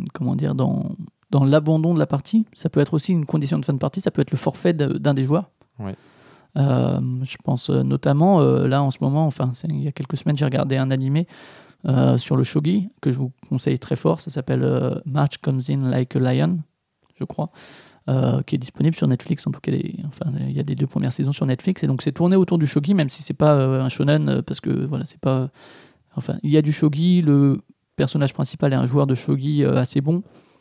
dans l'abandon de la partie. Ça peut être aussi une condition de fin de partie, ça peut être le forfait d'un des joueurs. Ouais. Je pense notamment, là en ce moment, enfin, il y a quelques semaines, j'ai regardé un animé sur le shogi, que je vous conseille très fort. Ça s'appelle March Comes In Like a Lion, je crois, qui est disponible sur Netflix. En tout cas, il y a des 2 premières saisons sur Netflix, et donc c'est tourné autour du shogi, même si c'est pas un shonen, parce que voilà, c'est pas. Enfin, il y a du shogi. Le personnage principal est un joueur de shogi assez bon.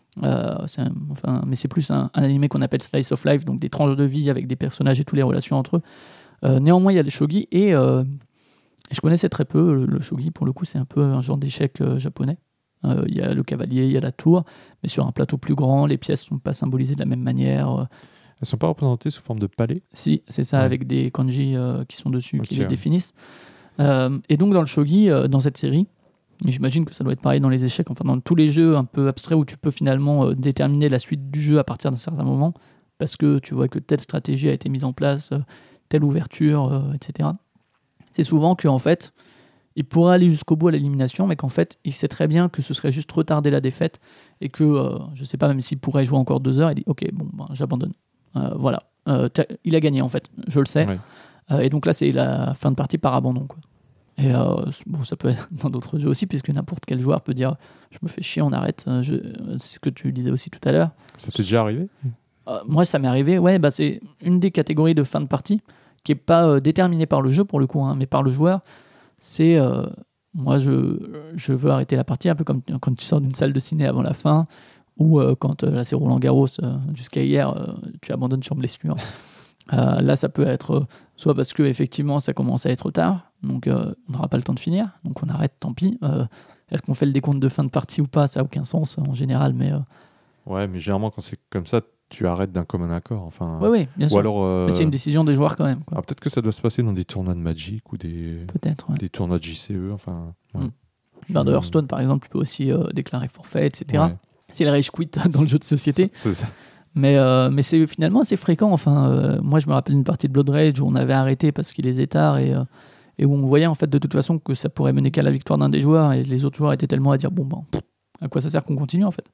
Mais c'est plus un animé qu'on appelle Slice of Life, donc des tranches de vie avec des personnages et toutes les relations entre eux. Néanmoins, il y a des shogi, et je connaissais très peu le shogi. Pour le coup, c'est un peu un genre d'échec japonais. Il y a le cavalier, il y a la tour, mais sur un plateau plus grand, les pièces ne sont pas symbolisées de la même manière. Elles ne sont pas représentées sous forme de palais? Si, c'est ça, avec des kanji qui sont dessus, qui les définissent. Et donc dans le shogi, dans cette série, et j'imagine que ça doit être pareil dans les échecs, enfin dans tous les jeux un peu abstraits où tu peux finalement déterminer la suite du jeu à partir d'un certain moment, parce que tu vois que telle stratégie a été mise en place, telle ouverture, etc. C'est souvent qu'en fait, il pourrait aller jusqu'au bout à l'élimination, mais qu'en fait, il sait très bien que ce serait juste retarder la défaite, et que, je sais pas, même s'il pourrait jouer encore 2 heures, il dit « Ok, bon, ben, j'abandonne. Voilà. Il a gagné, en fait. Je le sais. Ouais. Et donc là, c'est la fin de partie par abandon, quoi. » Et bon, ça peut être dans d'autres jeux aussi, puisque n'importe quel joueur peut dire « Je me fais chier, on arrête. » C'est ce que tu disais aussi tout à l'heure. Ça t'est déjà arrivé? Moi, ça m'est arrivé. Ouais, bah, c'est une des catégories de fin de partie qui n'est pas déterminée par le jeu, pour le coup, hein, mais par le joueur. C'est moi, je veux arrêter la partie, un peu comme quand tu sors d'une salle de ciné avant la fin, ou quand là c'est Roland-Garros, jusqu'à hier, tu abandonnes sur blessure. Là, ça peut être soit parce que effectivement ça commence à être tard, donc on n'aura pas le temps de finir, donc on arrête, tant pis. Est-ce qu'on fait le décompte de fin de partie ou pas? Ça n'a aucun sens en général, mais ouais, mais généralement quand c'est comme ça, tu arrêtes d'un commun accord. Enfin, oui, bien sûr. Alors, mais c'est une décision des joueurs quand même, quoi. Peut-être que ça doit se passer dans des tournois de Magic ou des tournois de JCE. Enfin, ouais. Dans Hearthstone, par exemple, tu peux aussi déclarer forfait, etc. Ouais. C'est le rage quit dans le jeu de société. C'est ça. Mais c'est finalement assez fréquent. Enfin, moi, je me rappelle une partie de Blood Rage où on avait arrêté parce qu'il était tard, et où on voyait en fait de toute façon que ça pourrait mener qu'à la victoire d'un des joueurs, et les autres joueurs étaient tellement à dire bon ben, à quoi ça sert qu'on continue en fait.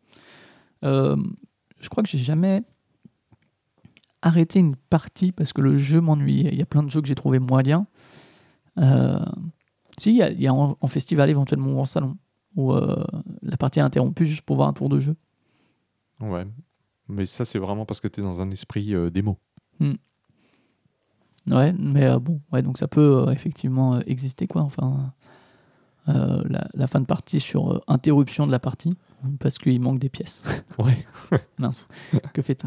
Je crois que j'ai jamais arrêté une partie parce que le jeu m'ennuyait. Il y a plein de jeux que j'ai trouvé moyens. Si, il y a en festival éventuellement ou en salon où la partie est interrompue juste pour voir un tour de jeu. Ouais, mais ça c'est vraiment parce que tu es dans un esprit démo. Ouais, mais bon, ouais, donc ça peut effectivement exister, quoi. Enfin, la fin de partie sur interruption de la partie. parce qu'il manque des pièces. Ouais. Mince, que fait-on?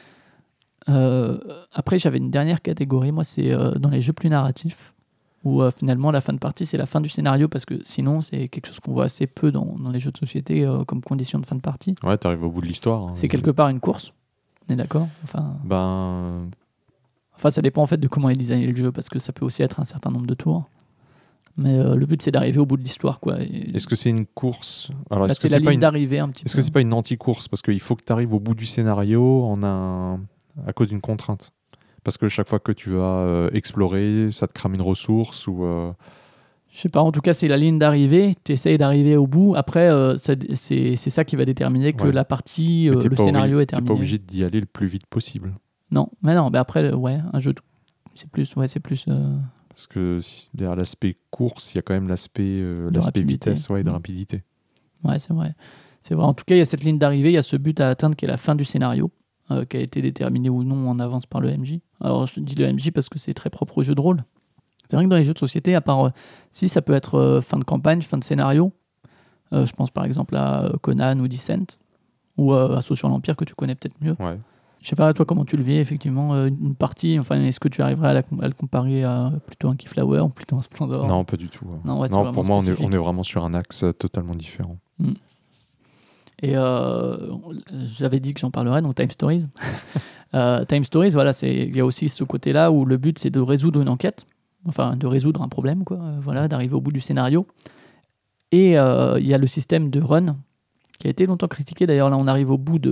Après, j'avais une dernière catégorie, moi, c'est dans les jeux plus narratifs, où finalement la fin de partie, c'est la fin du scénario, parce que sinon, c'est quelque chose qu'on voit assez peu dans les jeux de société comme condition de fin de partie. Ouais, t'arrives au bout de l'histoire. C'est quelque part une course, on est d'accord? Ben, Enfin, ça dépend en fait de comment est designé le jeu, parce que ça peut aussi être un certain nombre de tours. Mais le but, c'est d'arriver au bout de l'histoire, quoi. est-ce que c'est une course? Alors, Là, est-ce que c'est la c'est pas ligne une... d'arrivée un petit Est-ce peu. que c'est pas une anti-course? Parce qu'il faut que tu arrives au bout du scénario à cause d'une contrainte. Parce que chaque fois que tu vas explorer, ça te crame une ressource ou... Je sais pas, en tout cas, c'est la ligne d'arrivée. Tu essayes d'arriver au bout. Après, c'est ça qui va déterminer que Ouais. la partie, Mais t'es le pas scénario est T'es terminé. pas obligé d'y aller le plus vite possible. Non, mais non, mais après, ouais, un jeu, c'est plus. Parce que derrière l'aspect course, il y a quand même l'aspect rapidité. vitesse et de rapidité. Ouais, c'est vrai. C'est vrai. En tout cas, il y a cette ligne d'arrivée, il y a ce but à atteindre qui est la fin du scénario, qui a été déterminé ou non en avance par le MJ. Alors, je dis le MJ parce que c'est très propre au jeu de rôle. C'est vrai que dans les jeux de société, à part si ça peut être fin de campagne, fin de scénario, je pense par exemple à Conan ou Descent, ou Assaut sur l'Empire que tu connais peut-être mieux. Ouais. Je sais pas, toi, comment tu le vis, effectivement, une partie, enfin, est-ce que tu arriverais à le comparer à plutôt un Keyflower ou plutôt un Splendor? Non, pas du tout. Non, ouais, c'est Non, vraiment pour moi, spécifique. on est vraiment sur un axe totalement différent. Et j'avais dit que j'en parlerais, donc Time Stories. Time Stories, voilà, il y a aussi ce côté-là où le but, c'est de résoudre une enquête, enfin, de résoudre un problème, quoi, voilà, d'arriver au bout du scénario. Et il y a le système de run, qui a été longtemps critiqué. D'ailleurs, là, on arrive au bout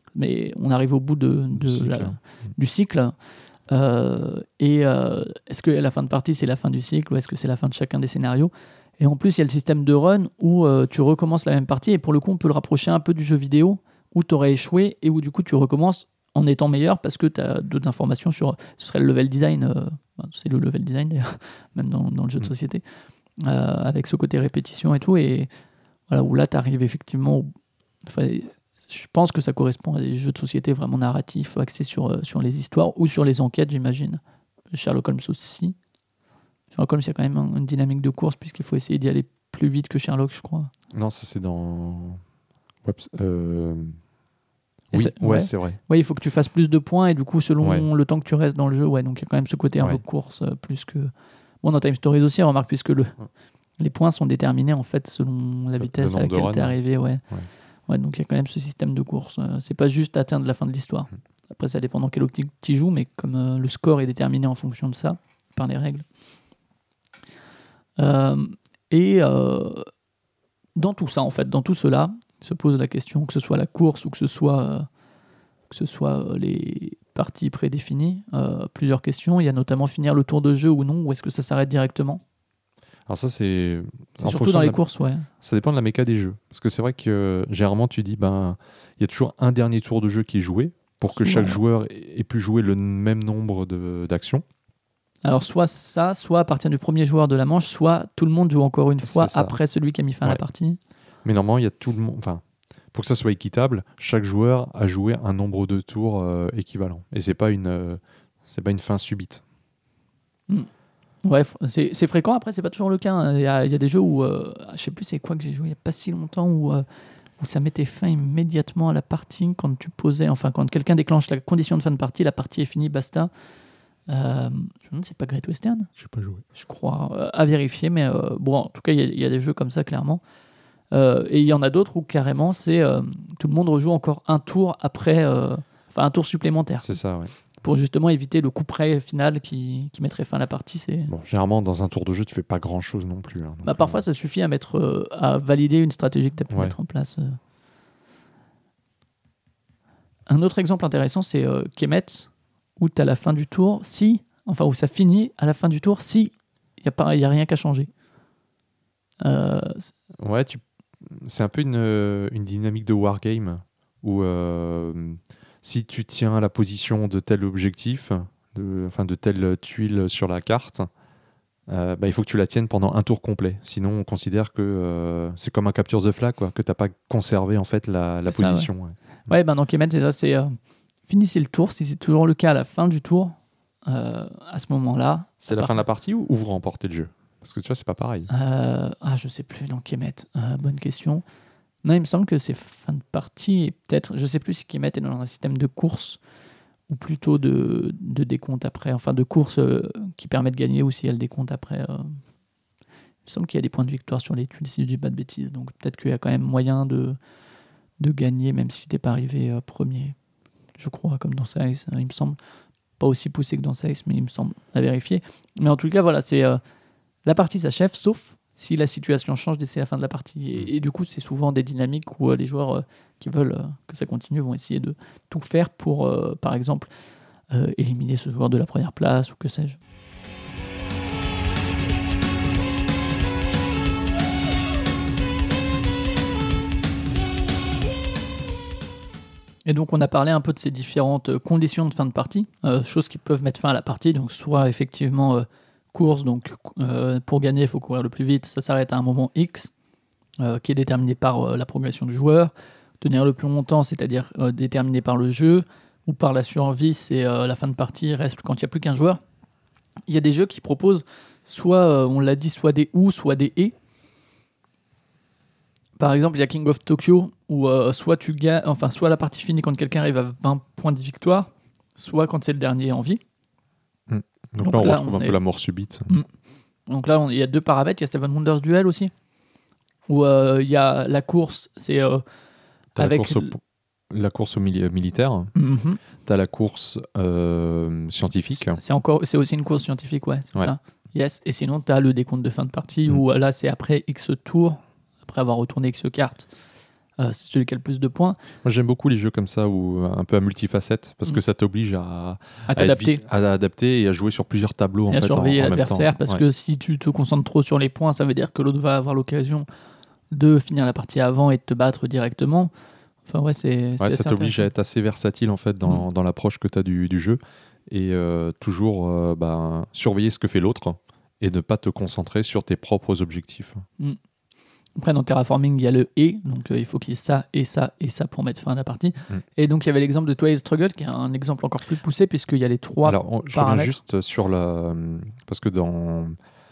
du cycle. Est-ce que la fin de partie, c'est la fin du cycle ou est-ce que c'est la fin de chacun des scénarios? Et en plus, il y a le système de run où tu recommences la même partie. Et pour le coup, on peut le rapprocher un peu du jeu vidéo où tu aurais échoué et où du coup, tu recommences en étant meilleur parce que tu as d'autres informations sur... Ce serait le level design. C'est le level design d'ailleurs, même dans le jeu de société. Avec ce côté répétition et tout. Et voilà, où là, tu arrives effectivement... je pense que ça correspond à des jeux de société vraiment narratifs, axés sur les histoires ou sur les enquêtes, j'imagine. Sherlock Holmes aussi. Sherlock Holmes, il y a quand même une dynamique de course puisqu'il faut essayer d'y aller plus vite que Sherlock, je crois. Non, ça c'est dans... Et Oui, ouais. c'est vrai. Ouais, il faut que tu fasses plus de points et du coup, selon Ouais. le temps que tu restes dans le jeu, ouais, donc il y a quand même ce côté un peu course plus que... Bon, dans Time Stories aussi, remarque, puisque les points sont déterminés en fait selon la vitesse à laquelle tu es arrivé, ouais. Ouais, donc il y a quand même ce système de course. C'est pas juste atteindre la fin de l'histoire. Après, ça dépend dans quelle optique tu joues, mais comme le score est déterminé en fonction de ça, par les règles. Dans tout ça, en fait, dans tout cela, se pose la question, que ce soit la course ou que ce soit les parties prédéfinies, plusieurs questions. Il y a notamment finir le tour de jeu ou non, ou est-ce que ça s'arrête directement? Alors ça, c'est surtout dans les courses, ouais. Ça dépend de la méca des jeux. Parce que c'est vrai que généralement, tu dis, il y a toujours un dernier tour de jeu qui est joué pour que chaque joueur ait pu jouer le même nombre d'actions. Alors soit ça, soit à partir du premier joueur de la manche, soit tout le monde joue encore une fois après celui qui a mis fin à la partie. Mais normalement, il y a tout le monde... Enfin, pour que ça soit équitable, chaque joueur a joué un nombre de tours équivalent. Et c'est pas une fin subite. Ouais, c'est fréquent. Après, c'est pas toujours le cas. Hein. Il y a des jeux où, je sais plus c'est quoi que j'ai joué il y a pas si longtemps, où ça mettait fin immédiatement à la partie quand quand quelqu'un déclenche la condition de fin de partie, la partie est finie, basta. Je me demande, c'est pas Great Western? J'ai pas joué. Je crois, à vérifier, mais bon, en tout cas, il y a des jeux comme ça, clairement. Et il y en a d'autres où carrément, c'est tout le monde rejoue encore un tour après, un tour supplémentaire. C'est ça, ouais. Pour justement éviter le coup près final qui mettrait fin à la partie. Bon, généralement, dans un tour de jeu, tu fais pas grand-chose non plus. Hein, parfois, ça suffit à valider une stratégie que tu as pu mettre en place. Un autre exemple intéressant, c'est Kemet, où tu as la fin du tour, où ça finit à la fin du tour si il n'y a rien qu'à changer. Ouais, c'est un peu une dynamique de wargame où si tu tiens la position de tel objectif, de telle tuile sur la carte, il faut que tu la tiennes pendant un tour complet. Sinon, on considère que c'est comme un capture the flag, quoi, que tu n'as pas conservé en fait la position. Ouais, dans Kemet, c'est ça, finissez le tour. Si c'est toujours le cas à la fin du tour, à ce moment-là... C'est la fin de la partie ou vous remportez le jeu? Parce que tu vois, c'est pas pareil. Je sais plus dans Kemet. Bonne question. Non, il me semble que c'est fin de partie et peut-être, je sais plus si qu'ils mettent dans un système de course ou plutôt de décompte après, enfin de course qui permet de gagner ou s'il y a le décompte après. Il me semble qu'il y a des points de victoire sur les tuiles si je dis pas de bêtises, donc peut-être qu'il y a quand même moyen de gagner même si t'es pas arrivé premier. Je crois, comme dans CS, il me semble. Pas aussi poussé que dans CS, mais il me semble à vérifier. Mais en tout cas, voilà, c'est la partie s'achève, sauf si la situation change d'ici la fin de la partie. Et du coup, c'est souvent des dynamiques où les joueurs qui veulent que ça continue vont essayer de tout faire pour, par exemple, éliminer ce joueur de la première place ou que sais-je. Et donc, on a parlé un peu de ces différentes conditions de fin de partie, choses qui peuvent mettre fin à la partie. Donc, soit effectivement course, donc pour gagner, il faut courir le plus vite, ça s'arrête à un moment X, qui est déterminé par la progression du joueur. Tenir le plus longtemps, c'est-à-dire déterminé par le jeu, ou par la survie, c'est la fin de partie reste quand il n'y a plus qu'un joueur. Il y a des jeux qui proposent soit, on l'a dit, soit des ou, soit des et. Par exemple, il y a King of Tokyo où soit tu gagnes, enfin soit la partie finit quand quelqu'un arrive à 20 points de victoire, soit quand c'est le dernier en vie. Donc là, on retrouve un peu la mort subite. Donc là, il y a deux paramètres. Il y a Seven Wonders Duel aussi, où il y a la course, c'est avec la course militaire. T'as la course scientifique. C'est aussi une course scientifique, ouais, c'est ça. Yes. Et sinon, t'as le décompte de fin de partie où là, c'est après X tours. Après avoir retourné X cartes, c'est celui qui a le plus de points. Moi, j'aime beaucoup les jeux comme ça, où un peu à multifacette, parce que ça t'oblige à t'adapter. À adapter et à jouer sur plusieurs tableaux. Et à surveiller l'adversaire, parce ouais. que si tu te concentres trop sur les points, ça veut dire que l'autre va avoir l'occasion de finir la partie avant et de te battre directement. Enfin, ouais, ça t'oblige à être assez versatile en fait, dans l'approche que tu as du jeu, et toujours surveiller ce que fait l'autre et ne pas te concentrer sur tes propres objectifs. Après, dans Terraforming, il y a le « et », donc il faut qu'il y ait ça et ça et ça pour mettre fin à la partie. Et donc, il y avait l'exemple de Twilight Struggle, qui est un exemple encore plus poussé, puisqu'il y a les trois paramètres. Je reviens juste sur parce que dans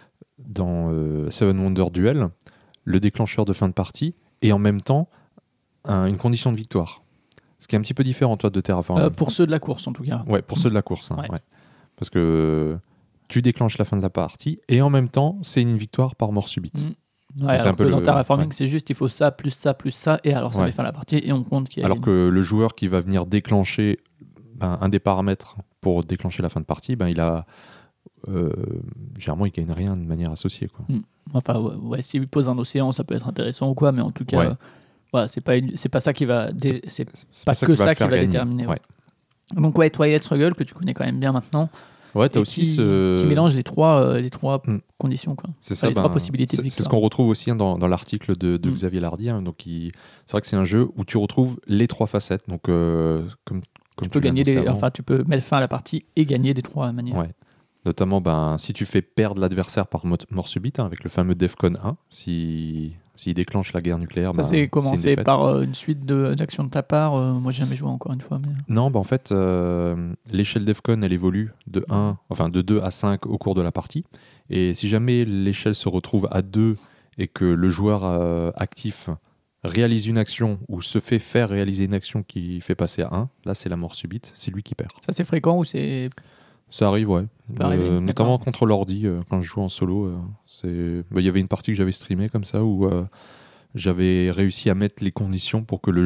Seven Wonders Duel, le déclencheur de fin de partie est en même temps une condition de victoire. Ce qui est un petit peu différent, toi, de Terraforming. Pour ceux de la course, en tout cas. Ouais, pour ceux de la course. Ouais. Parce que tu déclenches la fin de la partie, et en même temps, c'est une victoire par mort subite. Ouais, alors que dans Terraforming, c'est juste il faut ça, plus ça, et alors ça met fin à la partie et on compte qu'il y a alors que le joueur qui va venir déclencher un des paramètres pour déclencher la fin de partie, il a généralement il gagne rien de manière associée, quoi. Enfin s'il pose un océan, ça peut être intéressant ou quoi, mais en tout cas c'est pas ça qui va c'est pas que ça qui va déterminer. Donc Twilight Struggle, que tu connais quand même bien maintenant. Ouais, t'as aussi qui mélange les trois conditions, quoi. C'est ça, les trois possibilités de victoire. C'est ce qu'on retrouve aussi dans l'article de Xavier Lardy. Donc c'est vrai que c'est un jeu où tu retrouves les trois facettes. Donc comme tu peux gagner tu peux mettre fin à la partie et gagner des trois manières. Ouais. Notamment, si tu fais perdre l'adversaire par mort subite, avec le fameux Defcon 1, s'il déclenche la guerre nucléaire, ça c'est commencé par une suite d'actions de ta part. Moi, j'ai jamais joué encore une fois. Mais... Non, en fait, l'échelle Defcon, elle évolue de 2 à 5 au cours de la partie. Et si jamais l'échelle se retrouve à 2 et que le joueur actif réalise une action ou se fait faire réaliser une action qui fait passer à 1, là, c'est la mort subite. C'est lui qui perd. Ça, c'est fréquent ou c'est... Ça arrive, ouais. Notamment contre l'ordi, quand je joue en solo. Il y avait une partie que j'avais streamée comme ça, où j'avais réussi à mettre les conditions pour que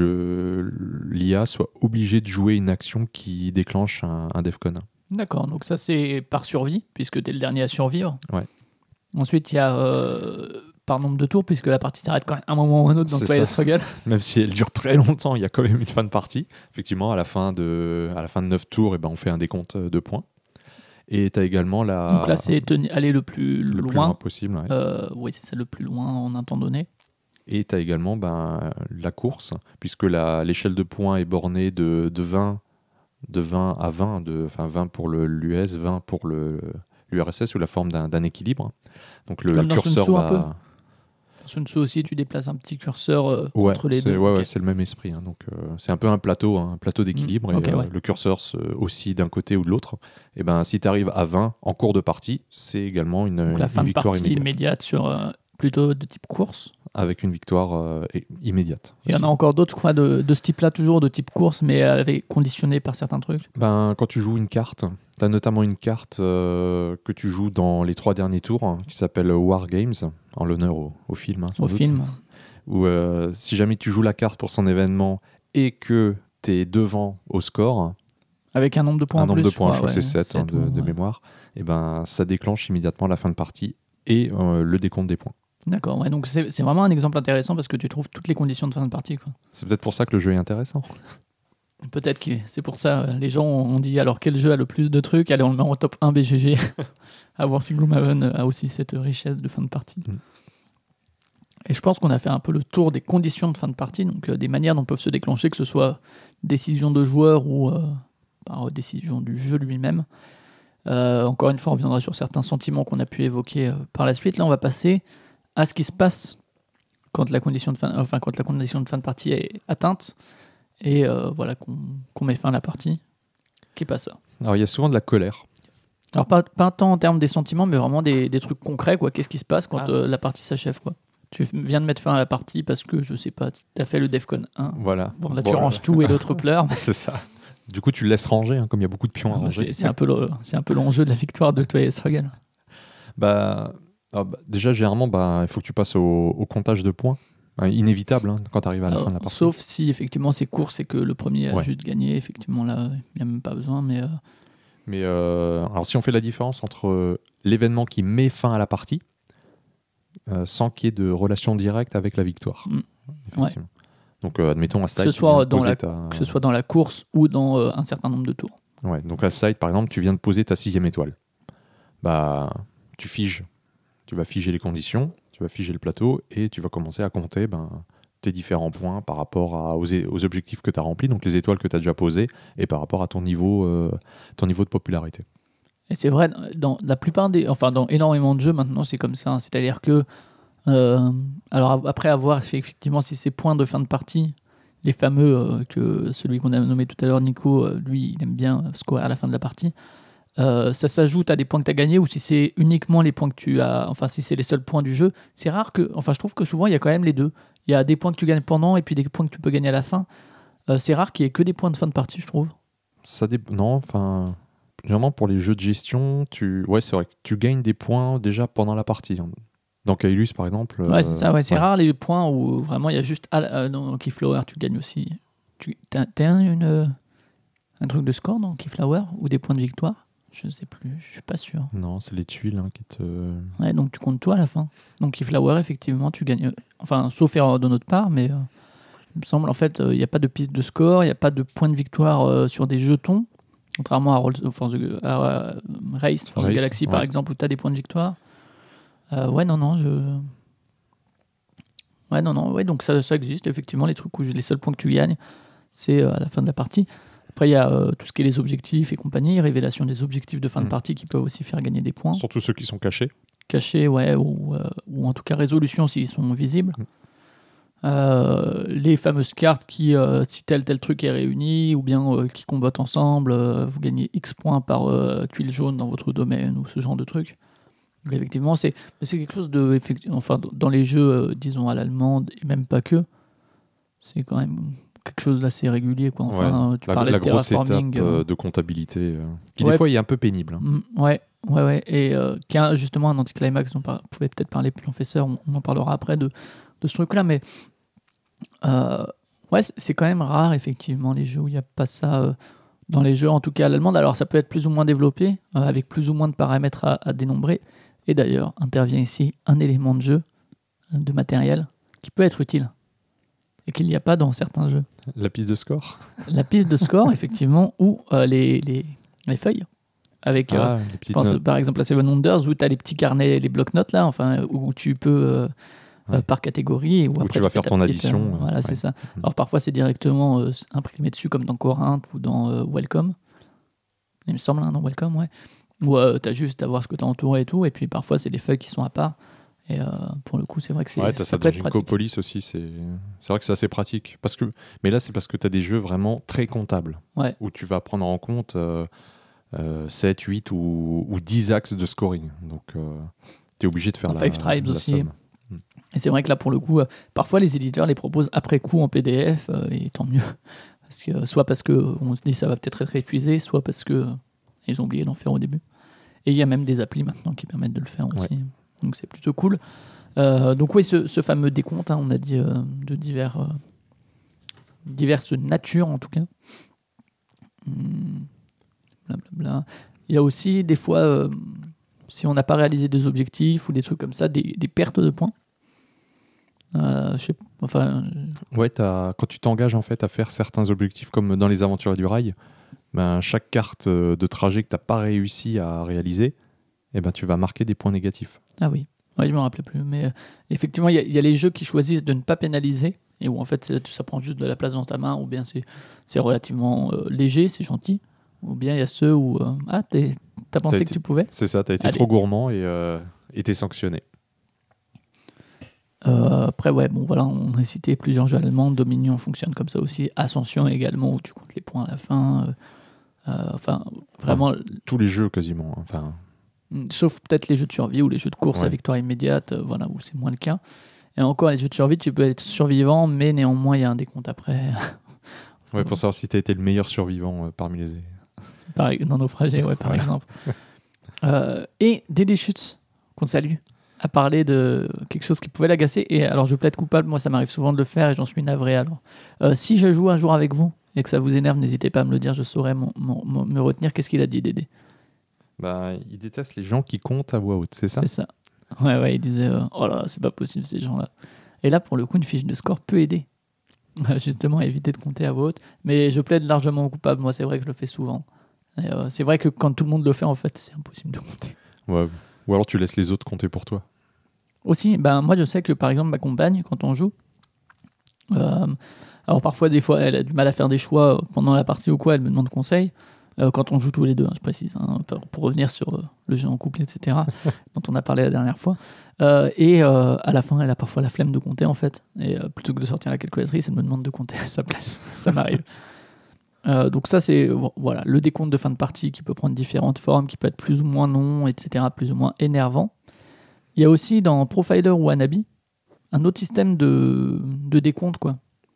l'IA soit obligée de jouer une action qui déclenche un Defcon 1. D'accord, donc ça c'est par survie, puisque tu es le dernier à survivre. Ouais. Ensuite, il y a par nombre de tours, puisque la partie s'arrête quand même un moment ou un autre dans Twilight Struggle. Même si elle dure très longtemps, il y a quand même une fin de partie. Effectivement, à la fin de 9 tours, on fait un décompte de points. Et tu as également Donc là, c'est aller le plus loin possible. Ouais. Oui, c'est ça, le plus loin en un temps donné. Et tu as également la course, puisque l'échelle de points est bornée de 20 à 20, 20 pour l'US, 20 pour l'URSS, sous la forme d'un équilibre. Donc le curseur va... Sun Tzu aussi, tu déplaces un petit curseur entre les deux. Ouais, c'est le même esprit. Donc, c'est un peu un plateau d'équilibre. Le curseur oscille d'un côté ou de l'autre. Et si tu arrives à 20 en cours de partie, c'est également une la fin victoire de partie immédiate sur plutôt de type course. Avec une victoire immédiate. Il y en a encore d'autres, je crois, de ce type-là, toujours de type course, mais conditionné par certains trucs. Quand tu joues une carte, tu as notamment une carte que tu joues dans les 3 derniers tours, qui s'appelle War Games, en l'honneur au film. Sans doute. Film. Où si jamais tu joues la carte pour son événement et que tu es devant au score, avec un nombre de points un en nombre plus, de points, je crois que c'est 7 7 de mémoire, et ça déclenche immédiatement la fin de partie et le décompte des points. D'accord, ouais, donc c'est vraiment un exemple intéressant parce que tu trouves toutes les conditions de fin de partie, quoi. C'est peut-être pour ça que le jeu est intéressant. Peut-être que c'est pour ça. Les gens ont dit alors quel jeu a le plus de trucs. Allez, on le met en top 1 BGG. À voir si Gloomhaven a aussi cette richesse de fin de partie. Et je pense qu'on a fait un peu le tour des conditions de fin de partie, donc des manières dont peuvent se déclencher, que ce soit décision de joueur ou par décision du jeu lui-même. Encore une fois, on reviendra sur certains sentiments qu'on a pu évoquer par la suite. Là, on va passer à ce qui se passe quand la condition de fin de partie est atteinte et voilà qu'on met fin à la partie. Qui est pas ça. Alors il y a souvent de la colère. Alors pas tant en termes des sentiments, mais vraiment des trucs concrets, quoi. Qu'est-ce qui se passe quand la partie s'achève, quoi. Tu viens de mettre fin à la partie parce que, je sais pas, tu as fait le Defcon 1. Voilà. Bon, là, tu ranges tout et l'autre pleure. C'est ça. Du coup, tu le laisses ranger, comme il y a beaucoup de pions à ranger. C'est un peu l'enjeu de la victoire de Twilight Struggle. Déjà, généralement, il faut que tu passes au comptage de points. Inévitable quand tu arrives à la fin de la partie. Sauf si, effectivement, c'est court, c'est que le premier a juste gagné. Effectivement, là, il n'y a même pas besoin. Mais alors, si on fait la différence entre l'événement qui met fin à la partie, sans qu'il y ait de relation directe avec la victoire. Ouais. Donc, admettons, à side, que ce soit dans la course ou dans un certain nombre de tours. Ouais, donc à side, par exemple, tu viens de poser ta 6e étoile. Tu figes. Tu vas figer les conditions, tu vas figer le plateau et tu vas commencer à compter tes différents points par rapport aux objectifs que tu as remplis, donc les étoiles que tu as déjà posées, et par rapport à ton niveau de popularité. Et c'est vrai, dans la plupart dans énormément de jeux maintenant, c'est comme ça. C'est-à-dire que, alors après avoir fait effectivement si ces points de fin de partie, les fameux que celui qu'on a nommé tout à l'heure, Nico, lui, il aime bien scorer à la fin de la partie. Ça s'ajoute à des points que tu as gagnés ou si c'est uniquement les points que tu as, enfin si c'est les seuls points du jeu. C'est rare que, je trouve que souvent il y a quand même les deux. Il y a des points que tu gagnes pendant et puis des points que tu peux gagner à la fin. C'est rare qu'il y ait que des points de fin de partie, je trouve. Généralement pour les jeux de gestion, c'est vrai que tu gagnes des points déjà pendant la partie. Dans Kailus par exemple. Ouais, c'est ça, c'est rare les points où vraiment il y a juste. Dans Keyflower, tu gagnes aussi. T'as un truc de score dans Keyflower ou des points de victoire? Je ne sais plus, je suis pas sûr. Non, c'est les tuiles qui te... Ouais, donc tu comptes tout à la fin. Donc Keyflower, effectivement, tu gagnes... sauf erreur de notre part, mais il me semble, en fait, il n'y a pas de piste de score, il n'y a pas de points de victoire sur des jetons, contrairement à Race for the Galaxy, par exemple, où tu as des points de victoire. Ouais, donc ça existe, effectivement, les trucs où les seuls points que tu gagnes, c'est à la fin de la partie. Après, il y a tout ce qui est les objectifs et compagnie, révélation des objectifs de fin de partie qui peuvent aussi faire gagner des points. Surtout ceux qui sont cachés. Cachés, ouais, ou en tout cas résolution s'ils sont visibles. Les fameuses cartes qui, si tel truc est réuni, ou bien qui combattent ensemble, vous gagnez X points par tuile jaune dans votre domaine, ou ce genre de truc. Donc, effectivement, c'est quelque chose de... dans les jeux, disons à l'allemande, et même pas que, c'est quand même... quelque chose d'assez régulier, quoi. Tu parlais la de grosse terraforming, étape de comptabilité qui des fois est un peu pénible. Ouais, et qui a justement un anticlimax dont pouvait peut-être parler professeur, on en parlera après de ce truc-là, mais c'est quand même rare effectivement les jeux où il n'y a pas ça dans les jeux, en tout cas à l'allemande. Alors ça peut être plus ou moins développé, avec plus ou moins de paramètres à dénombrer, et d'ailleurs intervient ici un élément de jeu, de matériel, qui peut être utile et qu'il n'y a pas dans certains jeux. La piste de score. La piste de score, effectivement, ou les feuilles. Avec, je pense par exemple à Seven Wonders, où tu as les petits carnets, les bloc-notes, là, où tu peux, par catégorie, où après tu vas faire ton addition. Voilà, c'est ça. Alors parfois, c'est directement imprimé dessus, comme dans Corinthe ou dans Welcome. Il me semble, dans Welcome, ouais. Où tu as juste à voir ce que tu as entouré et tout, et puis parfois, c'est des feuilles qui sont à part. Et pour le coup, c'est vrai que t'as ça dans Jinkopolis aussi, c'est vrai que c'est assez pratique. Mais là, c'est parce que tu as des jeux vraiment très comptables, où tu vas prendre en compte 7, 8 ou 10 axes de scoring. Donc, tu es obligé de faire Five Tribes aussi. somme. Et c'est vrai que là, pour le coup, parfois les éditeurs les proposent après coup en PDF, et tant mieux. Soit parce qu'on se dit ça va peut-être être épuisé, soit parce que ils ont oublié d'en faire au début. Et il y a même des applis maintenant qui permettent de le faire aussi. Ouais. Donc c'est plutôt cool. Donc oui, ce fameux décompte, on a dit de diverses natures en tout cas. Blablabla. Il y a aussi des fois, si on n'a pas réalisé des objectifs ou des trucs comme ça, des pertes de points. Je sais, Ouais, quand tu t'engages en fait à faire certains objectifs comme dans les aventures du rail, ben, chaque carte de trajet que tu n'as pas réussi à réaliser, eh ben, tu vas marquer des points négatifs. Ah oui, ouais, je me rappelais plus. Mais effectivement, il y a les jeux qui choisissent de ne pas pénaliser et où en fait ça prend juste de la place dans ta main, ou bien c'est relativement léger, c'est gentil, ou bien il y a ceux où t'as pensé que tu pouvais. C'est ça, tu as été trop gourmand et t'es sanctionné. Après, ouais, bon voilà, on a cité plusieurs jeux allemands. Dominion fonctionne comme ça aussi. Ascension également, où tu comptes les points à la fin. Vraiment. Tous les jeux quasiment. Enfin. Sauf peut-être les jeux de survie ou les jeux de course à victoire immédiate, voilà, où c'est moins le cas. Et encore, les jeux de survie, tu peux être survivant, mais néanmoins, il y a un décompte après. Ouais, pour savoir si tu as été le meilleur survivant parmi les. Dans Naufragé, ouais, par exemple. Et Dédé Schütz, qu'on salue, a parlé de quelque chose qui pouvait l'agacer. Et alors, je plaide coupable, moi, ça m'arrive souvent de le faire et j'en suis navré. Alors, si je joue un jour avec vous et que ça vous énerve, n'hésitez pas à me le dire, je saurai me retenir. Qu'est-ce qu'il a dit, Dédé? Bah, il déteste les gens qui comptent à voix haute, c'est ça? C'est ça. Ouais, il disait oh là, c'est pas possible ces gens-là. Et là, pour le coup, une fiche de score peut aider, justement, à éviter de compter à voix haute. Mais je plaide largement coupable. Moi, c'est vrai que je le fais souvent. Et, c'est vrai que quand tout le monde le fait, en fait, c'est impossible de compter. Ouais. Ou alors tu laisses les autres compter pour toi. Aussi, moi, je sais que par exemple, ma compagne, quand on joue, alors parfois, des fois, elle a du mal à faire des choix pendant la partie ou quoi, elle me demande conseil. Quand on joue tous les deux, je précise, pour revenir sur le jeu en couple, etc., dont on a parlé la dernière fois. Et à la fin, elle a parfois la flemme de compter, en fait. Et plutôt que de sortir la calculatrice, elle me demande de compter à sa place. Ça m'arrive. Donc ça, c'est voilà, le décompte de fin de partie qui peut prendre différentes formes, qui peut être plus ou moins long, etc., plus ou moins énervant. Il y a aussi dans Profiler ou Anabi un autre système de décompte, quoi.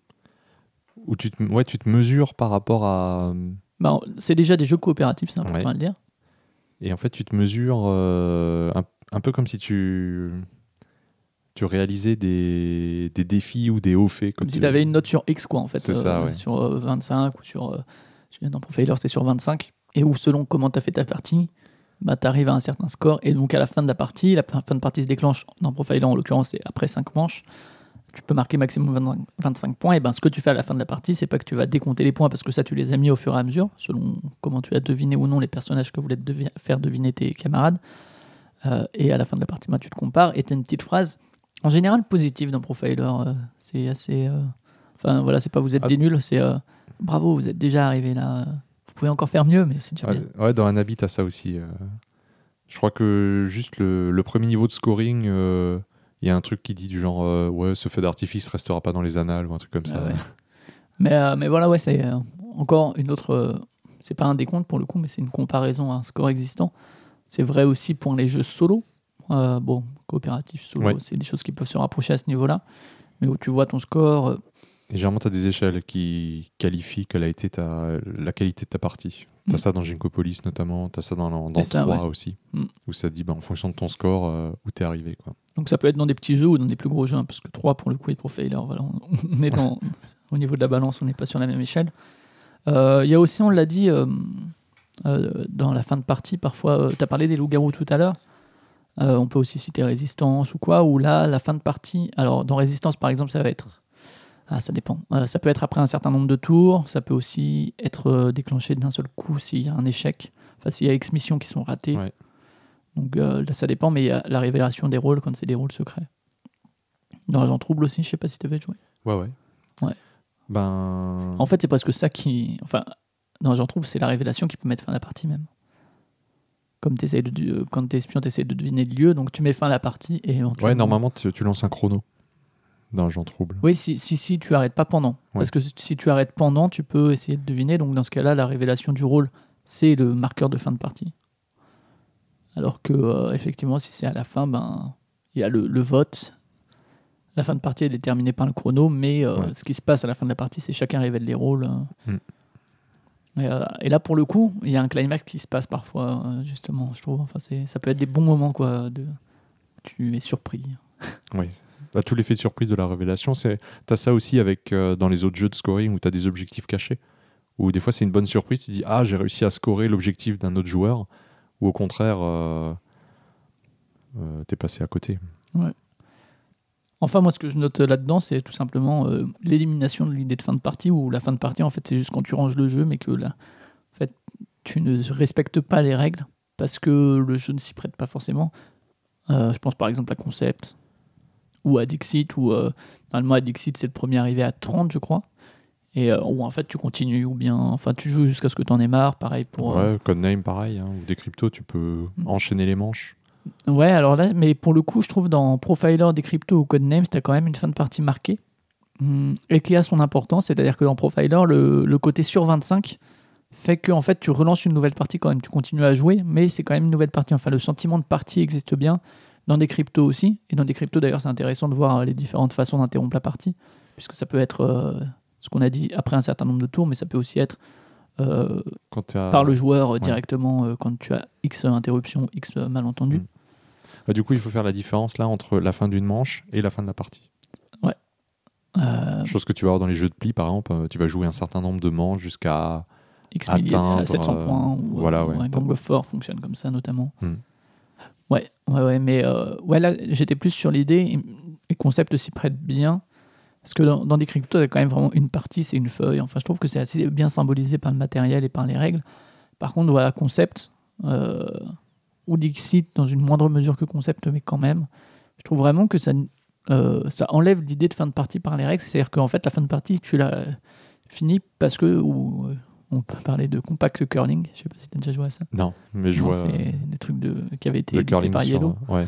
Où tu te mesures par rapport à... c'est déjà des jeux coopératifs, c'est important à le dire. Et en fait, tu te mesures un peu comme si tu réalisais des défis ou des hauts faits. Comme si tu avais une note sur X, quoi, en fait. C'est ça, ouais. Sur 25 ou sur... dans Profiler, c'est sur 25. Et où, selon comment tu as fait ta partie, tu arrives à un certain score. Et donc, à la fin de la fin de partie se déclenche, dans Profiler, en l'occurrence, c'est après 5 manches. Tu peux marquer maximum 25 points. Et ce que tu fais à la fin de la partie, c'est pas que tu vas décompter les points, parce que ça, tu les as mis au fur et à mesure, selon comment tu as deviné ou non les personnages que voulaient faire deviner tes camarades. Et à la fin de la partie, tu te compares. Et tu as une petite phrase, en général positive dans Profiler. C'est assez... voilà, c'est pas vous êtes des nuls, c'est bravo, vous êtes déjà arrivé là. Vous pouvez encore faire mieux, mais c'est déjà bien. Ouais, dans Anabi, t'as ça aussi. Je crois que juste le premier niveau de scoring... il y a un truc qui dit du genre ouais, ce feu d'artifice restera pas dans les annales ou un truc comme ça. Ouais. Mais voilà, ouais, c'est encore une autre. C'est pas un décompte pour le coup, mais c'est une comparaison à un score existant. C'est vrai aussi pour les jeux solo. Coopératif, solo, c'est des choses qui peuvent se rapprocher à ce niveau-là. Mais où tu vois ton score. Et généralement, tu as des échelles qui qualifient quelle a été la qualité de ta partie. Tu as ça dans Ginkopolis notamment, tu as ça dans 3 aussi, où ça dit en fonction de ton score où tu es arrivé, quoi. Donc ça peut être dans des petits jeux ou dans des plus gros jeux, parce que 3 pour le coup et Profiler, voilà, on est au niveau de la balance, on n'est pas sur la même échelle. Il y a aussi, on l'a dit, dans la fin de partie, parfois, tu as parlé des loups-garous tout à l'heure, on peut aussi citer Résistance ou quoi, où là, la fin de partie, alors dans Résistance par exemple, ça va être... ça dépend. Ça peut être après un certain nombre de tours, ça peut aussi être déclenché d'un seul coup s'il y a un échec, enfin s'il y a X missions qui sont ratées. Ouais. Donc là, ça dépend, mais il y a la révélation des rôles quand c'est des rôles secrets. Dans Agent Trouble aussi, je sais pas si tu avais joué. Ouais. En fait, c'est presque ça qui... Enfin, dans Agent Trouble, c'est la révélation qui peut mettre fin à la partie même. Comme quand t'es espion, t'essaies de deviner le lieu, donc tu mets fin à la partie et éventuellement... Ouais, normalement, tu lances un chrono dans Agent Trouble. Oui, si tu arrêtes pas pendant. Ouais. Parce que si tu arrêtes pendant, tu peux essayer de deviner. Donc dans ce cas-là, la révélation du rôle, c'est le marqueur de fin de partie. Alors que, effectivement, si c'est à la fin, il y a le vote. la fin de partie est déterminée par le chrono, mais Ouais. ce qui se passe à la fin de la partie, c'est chacun révèle les rôles. Mm. Et là, pour le coup, il y a un climax qui se passe parfois, justement, je trouve. Enfin, ça peut être des bons moments, quoi. Tu es surpris. Oui. Bah, tout l'effet de surprise de la révélation, t'as ça aussi avec dans les autres jeux de scoring où t'as des objectifs cachés. Où des fois c'est une bonne surprise, tu dis ah j'ai réussi à scorer l'objectif d'un autre joueur, ou au contraire t'es passé à côté. Enfin, moi, ce que je note là-dedans, c'est tout simplement l'élimination de l'idée de fin de partie, où la fin de partie, en fait, c'est juste quand tu ranges le jeu, mais que là, en fait, tu ne respectes pas les règles parce que le jeu ne s'y prête pas forcément. Je pense par exemple à Concept ou à Dixit, où normalement à Dixit, c'est le premier arrivé à 30, je crois, et où en fait, tu continues, ou bien enfin, tu joues jusqu'à ce que tu en aies marre, pareil pour. Ouais, Codename pareil, hein, ou des cryptos, tu peux enchaîner les manches. Ouais, alors là, mais pour le coup, je trouve dans Profiler, Decrypto ou Codenames, t'as quand même une fin de partie marquée et qui a son importance. C'est-à-dire que dans Profiler, le côté sur 25 fait que en fait, tu relances une nouvelle partie quand même. Tu continues à jouer, mais c'est quand même une nouvelle partie. Enfin, le sentiment de partie existe bien dans Decrypto aussi. Et dans Decrypto, d'ailleurs, c'est intéressant de voir les différentes façons d'interrompre la partie, puisque ça peut être ce qu'on a dit après un certain nombre de tours, mais ça peut aussi être par le joueur directement quand tu as X interruptions, X malentendus. Du coup, il faut faire la différence là entre la fin d'une manche et la fin de la partie. Ouais. Chose que tu vas avoir dans les jeux de pli, par exemple, tu vas jouer un certain nombre de manches jusqu'à X atteindre à 700 points. Ou, voilà, ouais. Gang of Four fonctionne comme ça notamment. Hmm. Ouais, mais ouais, là, j'étais plus sur l'idée, et concept s'y prête bien. Parce que dans des cryptos, il y a quand même vraiment une partie, c'est une feuille. Enfin, je trouve que c'est assez bien symbolisé par le matériel et par les règles. Par contre, voilà, concept, ou Dixit, dans une moindre mesure que concept, mais quand même, je trouve vraiment que ça enlève l'idée de fin de partie par les règles. C'est-à-dire qu'en fait, la fin de partie, tu l'as fini parce que, on peut parler de compact curling. Je sais pas si tu as déjà joué à ça. Non, mais je vois. C'est des trucs qui avaient été édités curling par Yellow. Ouais.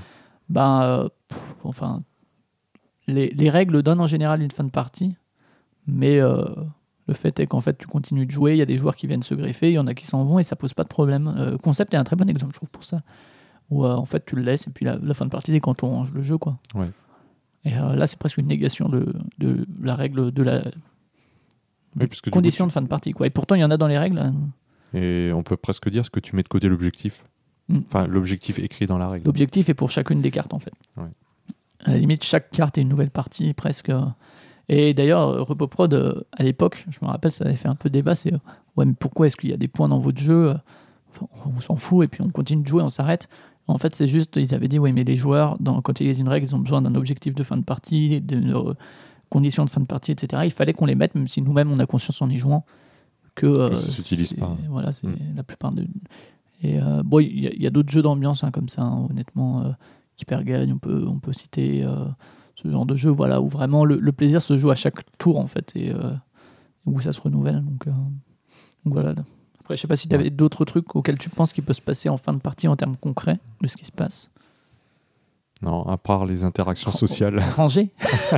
Enfin, les règles donnent en général une fin de partie, mais le fait est qu'en fait tu continues de jouer, il y a des joueurs qui viennent se greffer, il y en a qui s'en vont et ça pose pas de problème. Concept est un très bon exemple, je trouve, pour ça, où en fait tu le laisses et puis la fin de partie c'est quand on range le jeu, quoi. Ouais. Et là c'est presque une négation de la règle de la condition de fin de partie, quoi. Et pourtant il y en a dans les règles. Et on peut presque dire que tu mets de côté l'objectif. Enfin, l'objectif écrit dans la règle. L'objectif est pour chacune des cartes, en fait. Ouais. À la limite, chaque carte est une nouvelle partie, presque. Et d'ailleurs, RepoProd, à l'époque, je me rappelle, ça avait fait un peu débat, c'est ouais, mais pourquoi est-ce qu'il y a des points dans votre jeu? On s'en fout, et puis on continue de jouer, on s'arrête. En fait, c'est juste, ils avaient dit, ouais, mais les joueurs, quand ils lisent une règle, ils ont besoin d'un objectif de fin de partie, d'une condition de fin de partie, etc. Il fallait qu'on les mette, même si nous-mêmes, on a conscience en y jouant, que ça s'utilise pas. Voilà, c'est la plupart de... Et bon, il y a d'autres jeux d'ambiance comme ça, hein, honnêtement. Hypergagne, on peut citer ce genre de jeu, voilà, où vraiment le plaisir se joue à chaque tour, en fait, et où ça se renouvelle. Donc voilà. Après, je sais pas si tu avais d'autres trucs auxquels tu penses qu'il peut se passer en fin de partie en termes concrets de ce qui se passe. Non, à part les interactions sociales. Ranger.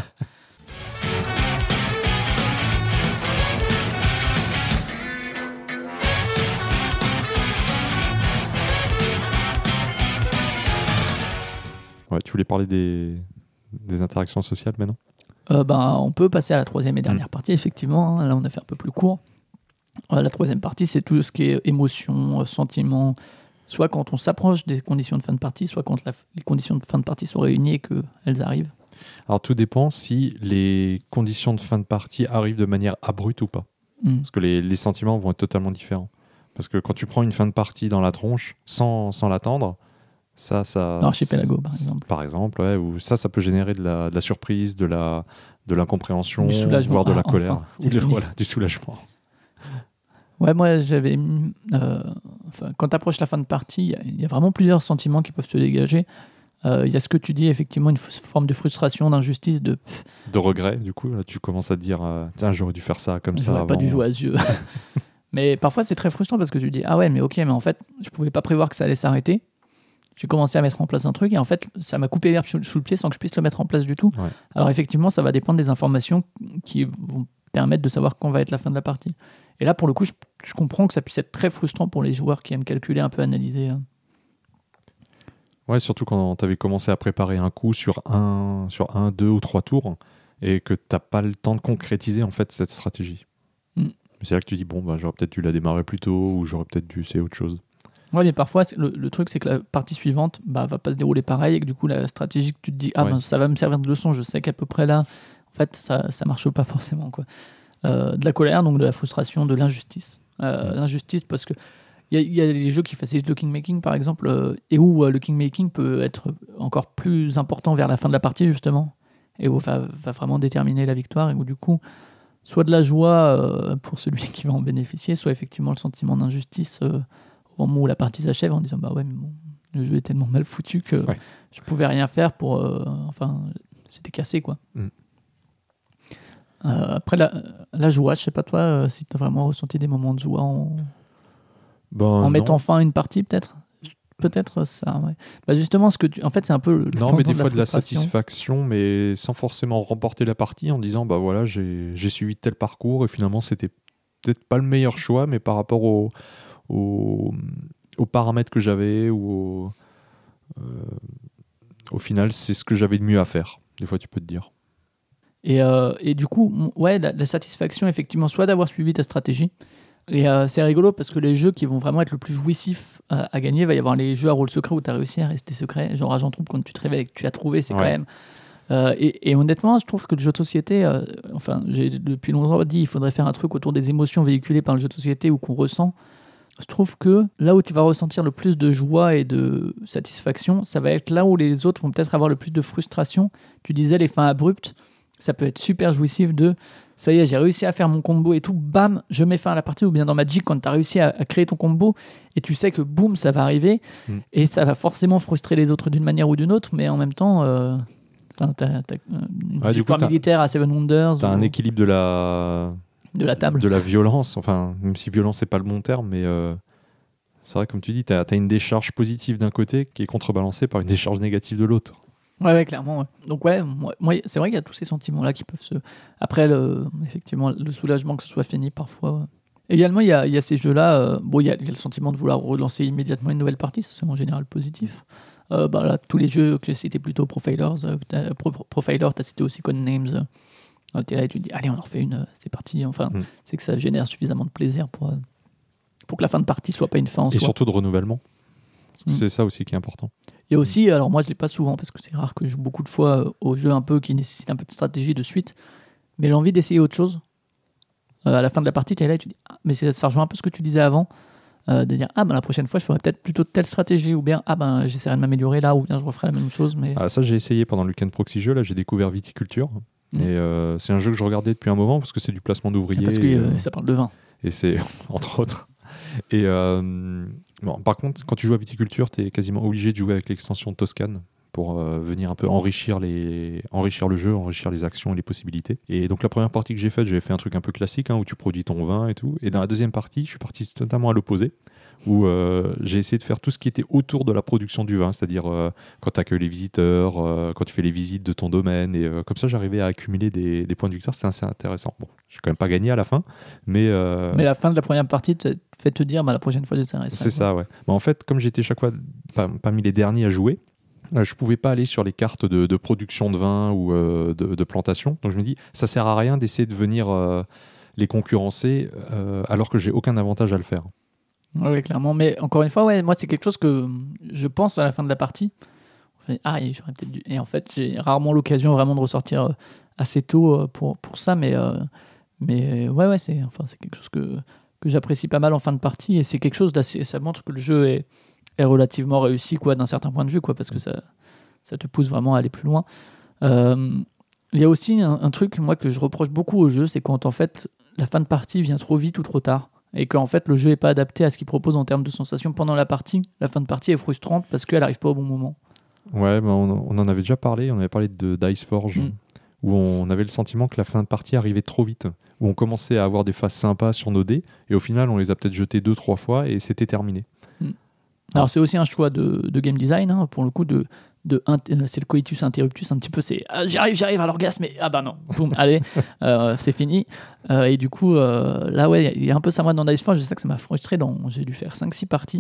Ouais, tu voulais parler des interactions sociales maintenant? On peut passer à la troisième et dernière partie, effectivement. Là, on a fait un peu plus court. La troisième partie, c'est tout ce qui est émotion, sentiment, soit quand on s'approche des conditions de fin de partie, soit quand les conditions de fin de partie sont réunies et qu'elles arrivent. Alors, tout dépend si les conditions de fin de partie arrivent de manière abrupte ou pas. Parce que les sentiments vont être totalement différents. Parce que quand tu prends une fin de partie dans la tronche sans l'attendre, ça Archipelago, par exemple. Par exemple, ouais, ou ça peut générer de la surprise, de l'incompréhension, du soulagement, voire de la colère, enfin, du soulagement. Ouais, moi j'avais quand tu approches la fin de partie, il y a vraiment plusieurs sentiments qui peuvent se dégager. Il y a ce que tu dis, effectivement, une forme de frustration, d'injustice, de regret. Du coup, là, tu commences à te dire tiens, j'aurais dû faire ça comme ça avant. J'aurais pas dû jouer à ce jeu. Mais parfois c'est très frustrant parce que tu dis ah ouais, mais ok, mais en fait je pouvais pas prévoir que ça allait s'arrêter. J'ai commencé à mettre en place un truc et en fait ça m'a coupé l'herbe sous le pied sans que je puisse le mettre en place du tout. Ouais. Alors effectivement, ça va dépendre des informations qui vont permettre de savoir quand va être la fin de la partie. Et là, pour le coup, je comprends que ça puisse être très frustrant pour les joueurs qui aiment calculer, un peu analyser. Ouais, surtout quand tu avais commencé à préparer un coup sur un, 2 ou 3 tours et que t'as pas le temps de concrétiser en fait cette stratégie. Mm. C'est là que tu dis bon, j'aurais peut-être dû la démarrer plus tôt ou j'aurais peut-être dû essayer autre chose. Ouais, mais parfois, le truc, c'est que la partie suivante va pas se dérouler pareil et que du coup, la stratégie que tu te dis, ça va me servir de leçon, je sais qu'à peu près là, en fait, ça marche pas forcément, quoi. De la colère, donc de la frustration, de l'injustice. L'injustice, parce que il y a des jeux qui facilitent le kingmaking, par exemple, et où le kingmaking peut être encore plus important vers la fin de la partie, justement, et où va vraiment déterminer la victoire, et où du coup, soit de la joie pour celui qui va en bénéficier, soit effectivement le sentiment d'injustice au moment où la partie s'achève, en disant bah ouais, mais bon, le jeu est tellement mal foutu que je pouvais rien faire pour. C'était cassé, quoi. Après, la joie, je sais pas toi si tu as vraiment ressenti des moments de joie en mettant fin à une partie, peut-être. Peut-être ça, ouais. Bah justement, en fait, c'est un peu. Non, mais des fois de la satisfaction, mais sans forcément remporter la partie en disant bah voilà, j'ai suivi tel parcours et finalement c'était peut-être pas le meilleur choix, mais par rapport aux paramètres que j'avais ou au final, c'est ce que j'avais de mieux à faire. Des fois, tu peux te dire. Et du coup, ouais, la satisfaction, effectivement, soit d'avoir suivi ta stratégie. Et c'est rigolo parce que les jeux qui vont vraiment être le plus jouissifs à gagner, il va y avoir les jeux à rôle secret où tu as réussi à rester secret. Genre Agent Troupe, quand tu te réveilles et que tu as trouvé, c'est quand même. Et honnêtement, je trouve que le jeu de société, j'ai depuis longtemps dit il faudrait faire un truc autour des émotions véhiculées par le jeu de société ou qu'on ressent. Je trouve que là où tu vas ressentir le plus de joie et de satisfaction, ça va être là où les autres vont peut-être avoir le plus de frustration. Tu disais les fins abruptes, ça peut être super jouissif de ça y est, j'ai réussi à faire mon combo et tout, bam, je mets fin à la partie. Ou bien dans Magic, quand tu as réussi à créer ton combo et tu sais que boum, ça va arriver et ça va forcément frustrer les autres d'une manière ou d'une autre, mais en même temps, t'as une victoire militaire à Seven Wonders. T'as un équilibre de la table. De la violence, enfin, même si violence, c'est pas le bon terme, mais c'est vrai, comme tu dis, t'as une décharge positive d'un côté qui est contrebalancée par une décharge négative de l'autre. Ouais, clairement. Ouais. Donc, moi, c'est vrai qu'il y a tous ces sentiments-là qui peuvent se. Après, effectivement, le soulagement que ce soit fini parfois. Ouais. Également, il y a ces jeux-là. Il y a le sentiment de vouloir relancer immédiatement une nouvelle partie, c'est en général positif. Là, tous les jeux que j'ai cités plutôt, Profilers, Profiler, t'as cité aussi Codenames. T'es là et tu te dis, allez, on en refait une, c'est parti. Enfin, c'est que ça génère suffisamment de plaisir pour que la fin de partie soit pas une fin en soi. Et surtout de renouvellement. C'est ça aussi qui est important. Et aussi, alors moi je l'ai pas souvent parce que c'est rare que je joue beaucoup de fois aux jeux un peu qui nécessitent un peu de stratégie de suite, mais l'envie d'essayer autre chose. À la fin de la partie, tu es là et tu dis, mais ça rejoint un peu ce que tu disais avant, de dire, la prochaine fois je ferai peut-être plutôt telle stratégie, ou bien, j'essaierai de m'améliorer là, ou bien je referai la même chose. Mais... ça j'ai essayé pendant le week-end Proxy Jeux, là j'ai découvert Viticulture, et c'est un jeu que je regardais depuis un moment parce que c'est du placement d'ouvriers. Parce que ça parle de vin. Et c'est, entre autres. Et par contre, quand tu joues à Viticulture, tu es quasiment obligé de jouer avec l'extension Toscane pour venir un peu enrichir le jeu, enrichir les actions et les possibilités. Et donc la première partie que j'ai faite, j'avais fait un truc un peu classique où tu produis ton vin et tout. Et dans la deuxième partie, je suis parti totalement à l'opposé, où j'ai essayé de faire tout ce qui était autour de la production du vin, c'est-à-dire quand tu accueilles les visiteurs, quand tu fais les visites de ton domaine, et comme ça j'arrivais à accumuler des points de victoire, c'était assez intéressant. Bon, j'ai quand même pas gagné à la fin, mais la fin de la première partie te fait te dire la prochaine fois j'essaierai ça. C'est ça, ouais. En fait, comme j'étais chaque fois parmi les derniers à jouer, je pouvais pas aller sur les cartes de production de vin ou de plantation, donc je me dis ça sert à rien d'essayer de venir les concurrencer alors que j'ai aucun avantage à le faire. Oui, clairement. Mais encore une fois, moi, c'est quelque chose que je pense à la fin de la partie. J'aurais peut-être dû. Et en fait, j'ai rarement l'occasion vraiment de ressortir assez tôt pour ça. Mais c'est quelque chose que j'apprécie pas mal en fin de partie. Et c'est quelque chose d'assez. Ça montre que le jeu est relativement réussi, quoi, d'un certain point de vue, quoi, parce que ça te pousse vraiment à aller plus loin. Il y a aussi un truc, moi, que je reproche beaucoup au jeu, c'est quand, en fait, la fin de partie vient trop vite ou trop tard. Et qu'en fait, le jeu n'est pas adapté à ce qu'il propose en termes de sensations pendant la partie. La fin de partie est frustrante parce qu'elle n'arrive pas au bon moment. Ouais, on en avait déjà parlé. On avait parlé de Diceforge, où on avait le sentiment que la fin de partie arrivait trop vite. Où on commençait à avoir des phases sympas sur nos dés. Et au final, on les a peut-être jetés 2-3 fois et c'était terminé. Alors, c'est aussi un choix de game design, pour le coup, c'est le coitus interruptus, un petit peu, c'est j'arrive à l'orgasme, et non, boum, allez, c'est fini. Et du coup, là, il y a un peu ça, moi, dans Diceforge, je sais que ça m'a frustré, j'ai dû faire 5-6 parties.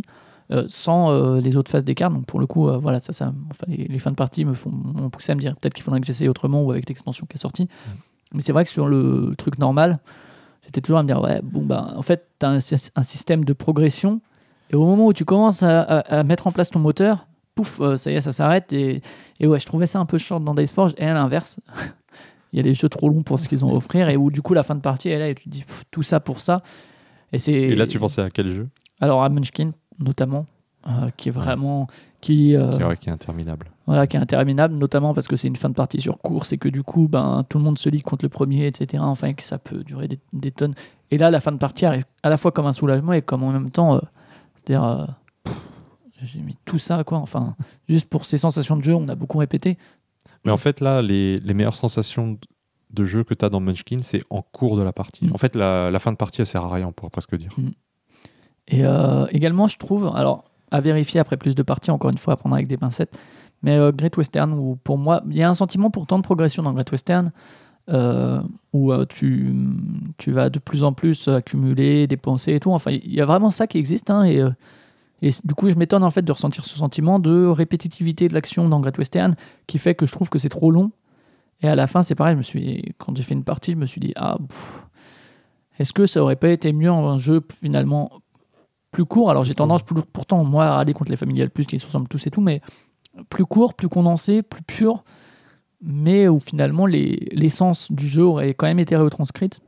sans les autres phases des cartes. Donc pour le coup, voilà, les fins de partie m'ont poussé à me dire peut-être qu'il faudrait que j'essaye autrement ou avec l'extension qui est sortie. Mais c'est vrai que sur le truc normal, j'étais toujours à me dire en fait, tu as un système de progression et au moment où tu commences à mettre en place ton moteur, pouf, ça y est, ça s'arrête. Et ouais, je trouvais ça un peu short dans Dice Forge. Et à l'inverse, il y a des jeux trop longs pour ce qu'ils ont à offrir et où du coup la fin de partie est là et tu te dis tout ça pour ça. Et là, tu pensais à quel jeu ? Alors à Munchkin notamment, qui est vraiment qui est interminable. Voilà, qui est interminable, notamment parce que c'est une fin de partie sur course et que du coup, tout le monde se lie contre le premier, etc. Enfin, que ça peut durer des tonnes. Et là, la fin de partie arrive à la fois comme un soulagement et comme en même temps, c'est-à-dire, j'ai mis tout ça, quoi. Enfin, juste pour ces sensations de jeu, on a beaucoup répété. Mais en fait, là, les meilleures sensations de jeu que tu as dans Munchkin, c'est en cours de la partie. En fait, la fin de partie, elle sert à rien, on pourrait presque dire. Et également, je trouve, alors, à vérifier après plus de parties, encore une fois, à prendre avec des pincettes, mais Great Western, où pour moi, il y a un sentiment pourtant de progression dans Great Western, où tu vas de plus en plus accumuler, dépenser et tout. Enfin, il y a vraiment ça qui existe, hein, et du coup, je m'étonne en fait de ressentir ce sentiment de répétitivité de l'action dans Great Western, qui fait que je trouve que c'est trop long. Et à la fin, c'est pareil, quand j'ai fait une partie, je me suis dit, est-ce que ça aurait pas été mieux en un jeu finalement plus court? Alors j'ai tendance pourtant, moi, à râler contre les Familial Plus qui se ressemblent tous et tout, mais plus court, plus condensé, plus pur, mais où finalement l'essence du jeu aurait quand même été retranscrite.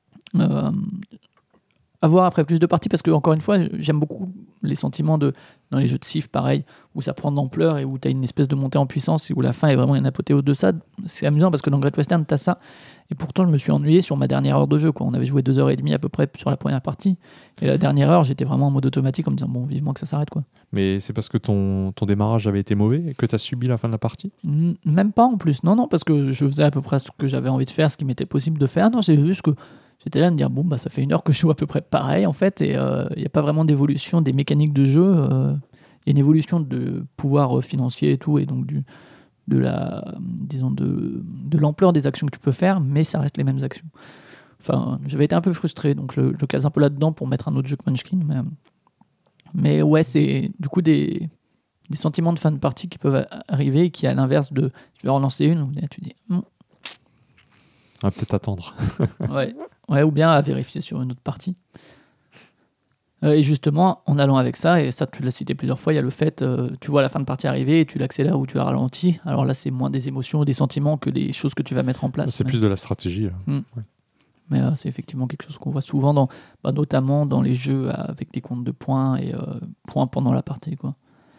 À voir après plus de parties, parce que encore une fois, j'aime beaucoup les sentiments dans les jeux de Civ, pareil, où ça prend de l'ampleur et où tu as une espèce de montée en puissance et où la fin est vraiment une apothéose de ça. C'est amusant parce que dans Great Western, tu as ça. Et pourtant, je me suis ennuyé sur ma dernière heure de jeu, quoi. On avait joué 2h30 à peu près sur la première partie. Et la dernière heure, j'étais vraiment en mode automatique en me disant, vivement que ça s'arrête, quoi. Mais c'est parce que ton démarrage avait été mauvais et que tu as subi la fin de la partie ? Même pas en plus. Non, parce que je faisais à peu près ce que j'avais envie de faire, ce qui m'était possible de faire. Non, c'est juste que j'étais là à me dire, ça fait 1 heure que je joue à peu près pareil, en fait, et il n'y a pas vraiment d'évolution des mécaniques de jeu. Il y a une évolution de pouvoir financier et tout, et donc de l'ampleur des actions que tu peux faire, mais ça reste les mêmes actions. Enfin, j'avais été un peu frustré, donc je case un peu là-dedans pour mettre un autre jeu que Munchkin, mais ouais, c'est du coup des sentiments de fin de partie qui peuvent arriver et qui, à l'inverse de je vais relancer une, où tu dis on va peut-être attendre. ouais, ou bien à vérifier sur une autre partie. Et justement, en allant avec ça, et ça tu l'as cité plusieurs fois, il y a le fait, tu vois la fin de partie arriver et tu l'accélères ou tu la ralentis. Alors là, c'est moins des émotions ou des sentiments que des choses que tu vas mettre en place. C'est plus de la stratégie. Ouais. Mais c'est effectivement quelque chose qu'on voit souvent, notamment dans les jeux avec des comptes de points et points pendant la partie, quoi.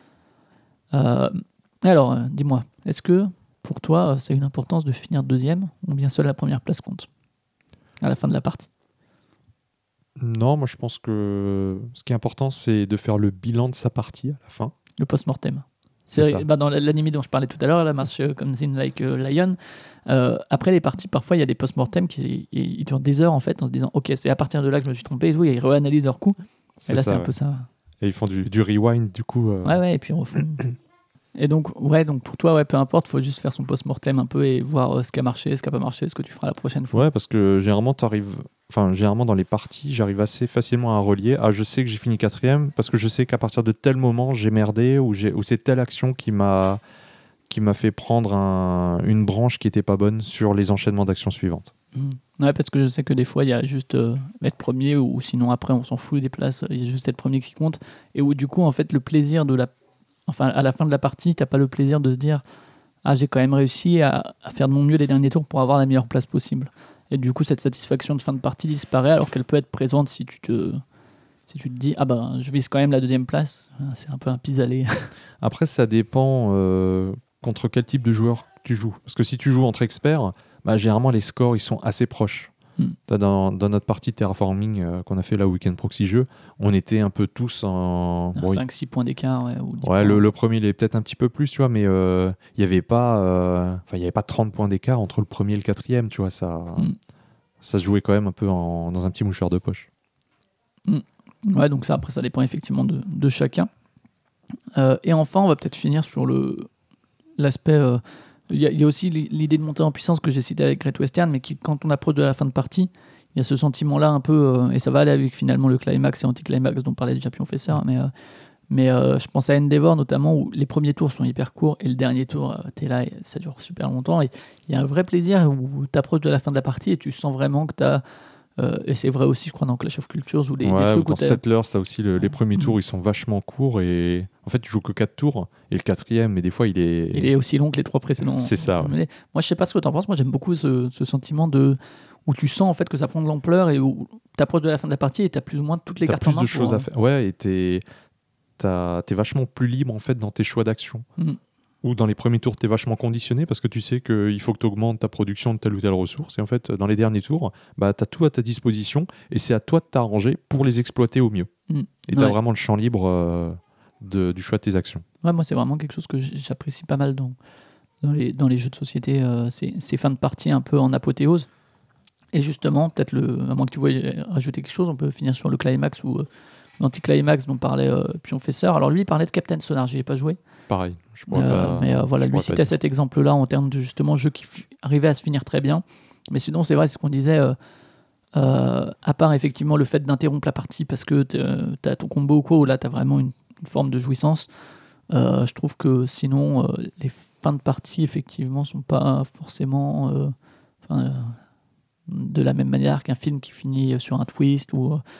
Alors, dis-moi, est-ce que pour toi, ça a une importance de finir deuxième ou bien seule la première place compte à la fin de la partie? Non, moi je pense que ce qui est important, c'est de faire le bilan de sa partie à la fin. Le post-mortem. C'est dans l'anime dont je parlais tout à l'heure, la marche comme Zin Like Lion, après les parties, parfois il y a des post-mortem qui ils durent des heures en fait, en se disant ok, c'est à partir de là que je me suis trompé et tout, et ils réanalysent leur coup. Et là, c'est un peu ça. Et ils font du rewind du coup. Ouais, et puis ils refont. Et donc pour toi, peu importe, il faut juste faire son post-mortem un peu et voir ce qui a marché, ce qui n'a pas marché, ce que tu feras la prochaine fois. Ouais, parce que généralement dans les parties, j'arrive assez facilement à relier. Je sais que j'ai fini 4e parce que je sais qu'à partir de tel moment, j'ai merdé ou c'est telle action qui m'a fait prendre une branche qui n'était pas bonne sur les enchaînements d'actions suivantes. Ouais, parce que je sais que des fois, il y a juste être premier ou sinon après, on s'en fout des places, il y a juste être premier qui compte. Et où du coup, en fait, le plaisir à la fin de la partie, t'as pas le plaisir de se dire j'ai quand même réussi à faire de mon mieux les derniers tours pour avoir la meilleure place possible. Et du coup, cette satisfaction de fin de partie disparaît alors qu'elle peut être présente si tu te dis je vise quand même la 2e place. C'est un peu un pis-aller. Après, ça dépend contre quel type de joueur tu joues. Parce que si tu joues entre experts, généralement les scores ils sont assez proches. Dans notre partie terraforming qu'on a fait là au Weekend Proxy Jeu, on était un peu tous en 5-6 points d'écart. Le premier il est peut-être un petit peu plus, tu vois, mais il n'y avait pas 30 points d'écart entre le premier et le 4e, tu vois, ça se jouait quand même un peu dans un petit mouchoir de poche. Ouais, donc ça après ça dépend effectivement de chacun. Et enfin, on va peut-être finir sur l'aspect. Il y a aussi l'idée de monter en puissance que j'ai citée avec Great Western, mais qui, quand on approche de la fin de partie, il y a ce sentiment-là un peu, et ça va aller avec finalement le climax et anti-climax dont parlait déjà Pionfesseur, Mais je pense à Endeavor notamment, où les premiers tours sont hyper courts et le dernier tour, t'es là et ça dure super longtemps. Et il y a un vrai plaisir où t'approches de la fin de la partie et tu sens vraiment que t'as. Et c'est vrai aussi, je crois, dans Clash of Cultures, ou des Ouais, ou trucs où dans Settlers, t'as aussi les premiers tours, ils sont vachement courts et en fait, tu joues que 4 tours et le quatrième, mais des fois, il est aussi long que les 3 précédents. C'est ça. Ouais. Moi, je sais pas ce que t'en penses. Moi, j'aime beaucoup ce sentiment où tu sens en fait que ça prend de l'ampleur et où t'approches de la fin de la partie et t'as plus ou moins toutes les cartes en main. T'as plus de choses à faire. Ouais, et t'es vachement plus libre en fait dans tes choix d'action. Ou dans les premiers tours, tu es vachement conditionné parce que tu sais qu'il faut que tu augmentes ta production de telle ou telle ressource. Et en fait, dans les derniers tours, tu as tout à ta disposition et c'est à toi de t'arranger pour les exploiter au mieux. Et tu as vraiment le champ libre du choix de tes actions. Ouais, moi, c'est vraiment quelque chose que j'apprécie pas mal dans les jeux de société, ces fins de partie un peu en apothéose. Et justement, peut-être, à moins que tu veuilles rajouter quelque chose, on peut finir sur le climax ou l'anticlimax dont parlait Pionfesseur. Alors lui, il parlait de Captain Sonar, j'y ai pas joué. Pareil, je pourrais pas. Mais voilà, lui citait cet exemple-là en termes de justement jeu qui arrivait à se finir très bien. Mais sinon, c'est vrai, c'est ce qu'on disait, à part effectivement le fait d'interrompre la partie parce que t'as ton combo ou quoi, où là t'as vraiment une forme de jouissance. Je trouve que sinon, les fins de partie, effectivement, sont pas forcément de la même manière qu'un film qui finit sur un twist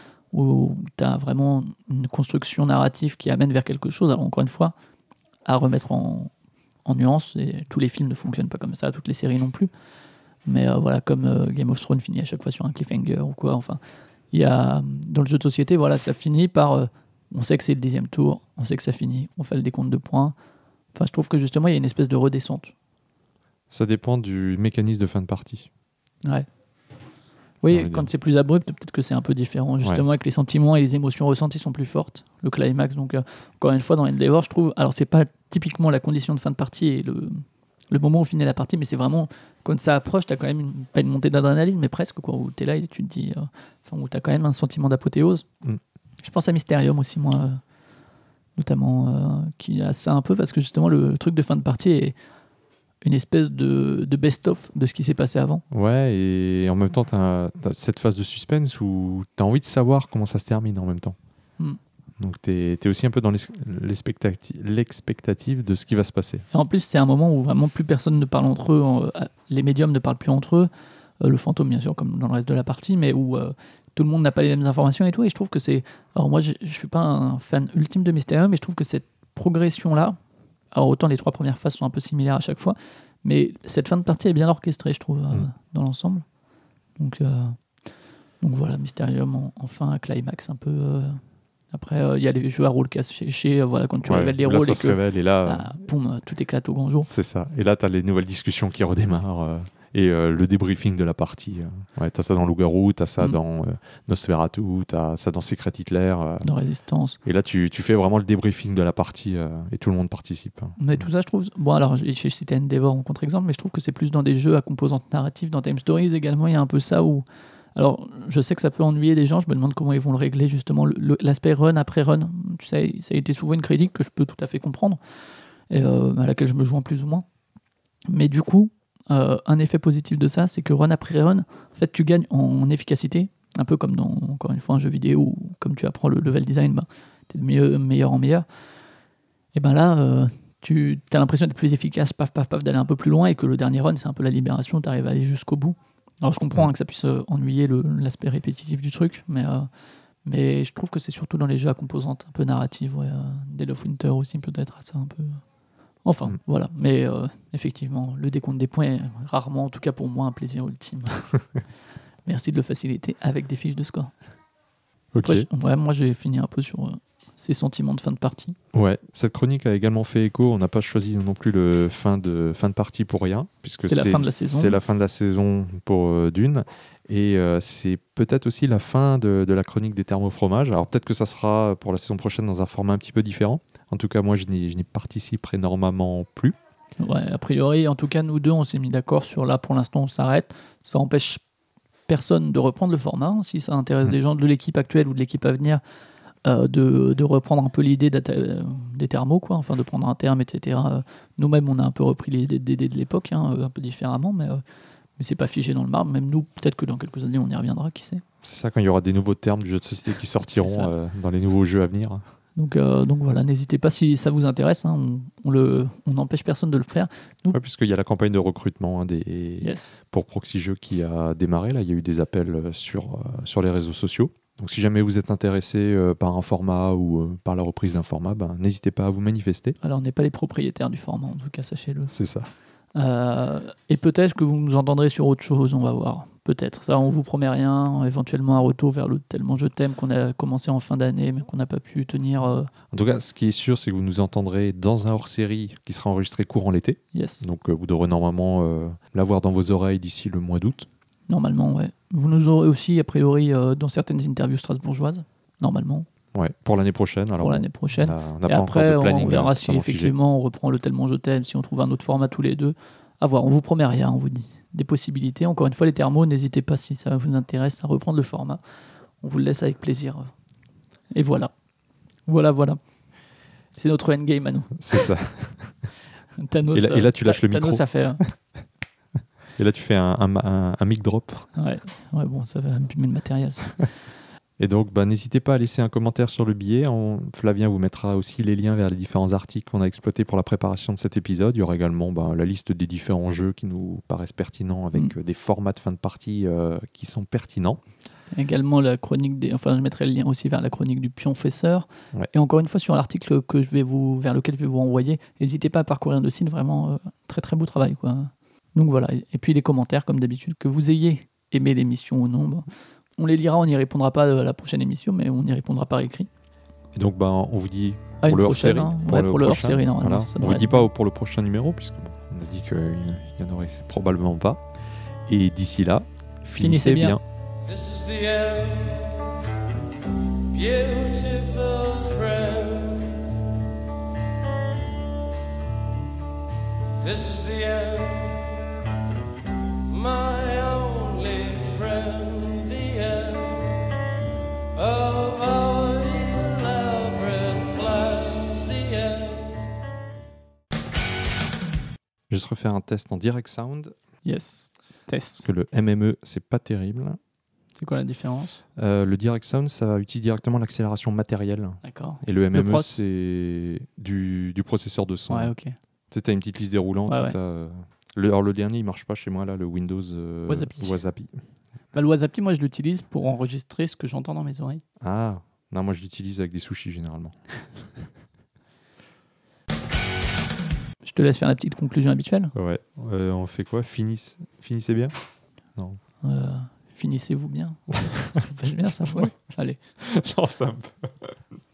où t'as vraiment une construction narrative qui amène vers quelque chose. Alors, encore une fois, à remettre en nuance, et tous les films ne fonctionnent pas comme ça, toutes les séries non plus, mais voilà, comme Game of Thrones finit à chaque fois sur un cliffhanger ou quoi, enfin, il y a dans le jeu de société, voilà, ça finit par on sait que c'est le 10e tour, on sait que ça finit, on fait le décompte de points. Enfin, je trouve que justement il y a une espèce de redescente. Ça dépend du mécanisme de fin de partie. Ouais. Oui, quand c'est plus abrupt, peut-être que c'est un peu différent. Justement, avec les sentiments et les émotions ressenties sont plus fortes. Le climax, donc encore une fois, dans Endeavor, je trouve. Alors, c'est pas typiquement la condition de fin de partie et le moment où finit la partie, mais c'est vraiment quand ça approche, t'as quand même pas une montée d'adrénaline, mais presque, quoi, où t'es là et tu te dis. Où t'as quand même un sentiment d'apothéose. Je pense à Mysterium aussi, moi, notamment, qui a ça un peu, parce que justement, le truc de fin de partie est une espèce de best-of de ce qui s'est passé avant. Ouais, et en même temps, t'as cette phase de suspense où t'as envie de savoir comment ça se termine en même temps. Donc t'es aussi un peu dans l'expectative de ce qui va se passer. Et en plus, c'est un moment où vraiment plus personne ne parle entre eux, les médiums ne parlent plus entre eux, le fantôme bien sûr, comme dans le reste de la partie, mais où tout le monde n'a pas les mêmes informations et tout, et je trouve que c'est... Alors moi, je suis pas un fan ultime de Mysterium, mais je trouve que cette progression-là, alors autant les 3 premières phases sont un peu similaires à chaque fois, mais cette fin de partie est bien orchestrée, je trouve, dans l'ensemble. Donc voilà, Mysterium enfin un climax un peu. Après, il y a les jeux à rôle cachés, voilà, quand tu révèles les rôles ça se révèle, et là, boum, tout éclate au grand jour. C'est ça. Et là, tu as les nouvelles discussions qui redémarrent et le débriefing de la partie. Ouais, tu as ça dans Loup-Garou, tu as ça dans Nosferatu, tu as ça dans Secret Hitler. Dans Résistance. Et là, tu fais vraiment le débriefing de la partie et tout le monde participe. Mais tout ça, je trouve... Bon, alors, j'ai cité Endeavor en contre-exemple, mais je trouve que c'est plus dans des jeux à composante narrative. Dans Time Stories également, il y a un peu ça où... Alors, je sais que ça peut ennuyer les gens, je me demande comment ils vont le régler, justement, l'aspect run après run. Tu sais, ça a été souvent une critique que je peux tout à fait comprendre, et à laquelle je me joins plus ou moins. Mais du coup, un effet positif de ça, c'est que run après run, en fait, tu gagnes en efficacité, un peu comme dans, encore une fois, un jeu vidéo où, comme tu apprends le level design, tu es de meilleur en meilleur. Et ben là, tu as l'impression d'être plus efficace, paf, paf, paf, d'aller un peu plus loin, et que le dernier run, c'est un peu la libération, tu arrives à aller jusqu'au bout. Alors je comprends que ça puisse ennuyer l'aspect répétitif du truc, mais je trouve que c'est surtout dans les jeux à composante un peu narrative, Dead of Winter aussi peut-être à ça un peu. Enfin, voilà. Mais effectivement, le décompte des points est rarement, en tout cas pour moi, un plaisir ultime. Merci de le faciliter avec des fiches de score. Ok. Après, moi j'ai fini un peu sur ces sentiments de fin de partie. Ouais, cette chronique a également fait écho. On n'a pas choisi non plus le fin de partie pour rien, puisque c'est la fin de la saison. C'est la fin de la saison pour Dune. Et c'est peut-être aussi la fin de la chronique des thermofromages. Alors peut-être que ça sera pour la saison prochaine dans un format un petit peu différent. En tout cas, moi, je n'y participerai normalement plus. Ouais, a priori, en tout cas, nous deux, on s'est mis d'accord sur là, pour l'instant, on s'arrête. Ça empêche personne de reprendre le format. Si ça intéresse les gens de l'équipe actuelle ou de l'équipe à venir, de reprendre un peu l'idée des thermos, quoi, enfin de prendre un terme, etc. Nous-mêmes, on a un peu repris l'idée de l'époque, un peu différemment, mais c'est pas figé dans le marbre. Même nous, peut-être que dans quelques années, on y reviendra, qui sait. C'est ça, quand il y aura des nouveaux termes du jeu de société qui sortiront dans les nouveaux jeux à venir. Donc voilà, n'hésitez pas si ça vous intéresse. Hein, on n'empêche personne de le faire. Ouais, puisqu'il y a la campagne de recrutement Yes. pour Proxy Jeux qui a démarré. Là, il y a eu des appels sur les réseaux sociaux. Donc si jamais vous êtes intéressé par un format ou par la reprise d'un format, n'hésitez pas à vous manifester. Alors on n'est pas les propriétaires du format, en tout cas, sachez-le. C'est ça. Et peut-être que vous nous entendrez sur autre chose, on va voir. Peut-être. Ça, on vous promet rien. Éventuellement un retour vers le Tellement je t'aime qu'on a commencé en fin d'année, mais qu'on n'a pas pu tenir. En tout cas, ce qui est sûr, c'est que vous nous entendrez dans un hors-série qui sera enregistré courant l'été. Yes. Donc vous devrez normalement l'avoir dans vos oreilles d'ici le mois d'août. Normalement, ouais. Vous nous aurez aussi, a priori, dans certaines interviews strasbourgeoises. Normalement. Ouais, pour l'année prochaine. Alors, pour l'année prochaine. On n'a Et pas après, encore de planning. on verra si effectivement on reprend le Tellement je t'aime, si on trouve un autre format tous les deux. À voir, on vous promet rien, on vous dit des possibilités. Encore une fois, les thermos, n'hésitez pas si ça vous intéresse à reprendre le format. On vous le laisse avec plaisir. Et voilà. Voilà. C'est notre endgame à nous. C'est ça. Thanos, et là, tu lâches le micro. Thanos, ça fait. Et là, tu fais un mic drop. Ouais, bon, ça va abîmer le matériel, ça. Et donc, n'hésitez pas à laisser un commentaire sur le billet. Flavien vous mettra aussi les liens vers les différents articles qu'on a exploités pour la préparation de cet épisode. Il y aura également la liste des différents jeux qui nous paraissent pertinents avec des formats de fin de partie qui sont pertinents. Également la chronique je mettrai le lien aussi vers la chronique du Pionfesseur. Ouais. Et encore une fois, sur l'article vers lequel je vais vous envoyer, n'hésitez pas à parcourir le site. Vraiment, très très beau travail, quoi. Donc voilà. Et puis les commentaires, comme d'habitude, que vous ayez aimé l'émission ou non. On les lira, on n'y répondra pas à la prochaine émission, mais on y répondra par écrit. Et donc, on vous dit pour le hors-série. Pour le hors-série, normalement. Voilà. On ne vous dit pas pour le prochain numéro, puisqu'on a dit qu'il n'y en aurait probablement pas. Et d'ici là, finissez bien. This is the end, beautiful friend. This is the end, my only friend. The end of our elaborate plans. The end. Je vais refaire un test en direct sound. Yes. Test. Parce que le MME, c'est pas terrible. C'est quoi la différence ? Le direct sound, ça utilise directement l'accélération matérielle. D'accord. Et le MME, pros c'est du processeur de son. Ouais, ok. Tu as une petite liste déroulante. Ouais. Alors le dernier, il marche pas chez moi, là, le Windows Wasapi. Le Wasapi, moi, je l'utilise pour enregistrer ce que j'entends dans mes oreilles. Ah, non, moi je l'utilise avec des sushis généralement. Je te laisse faire la petite conclusion habituelle. Ouais. On fait quoi ? Finissez bien ? Non. Finissez-vous bien. Ça passe bien, ça, ouais. Allez. Genre ça.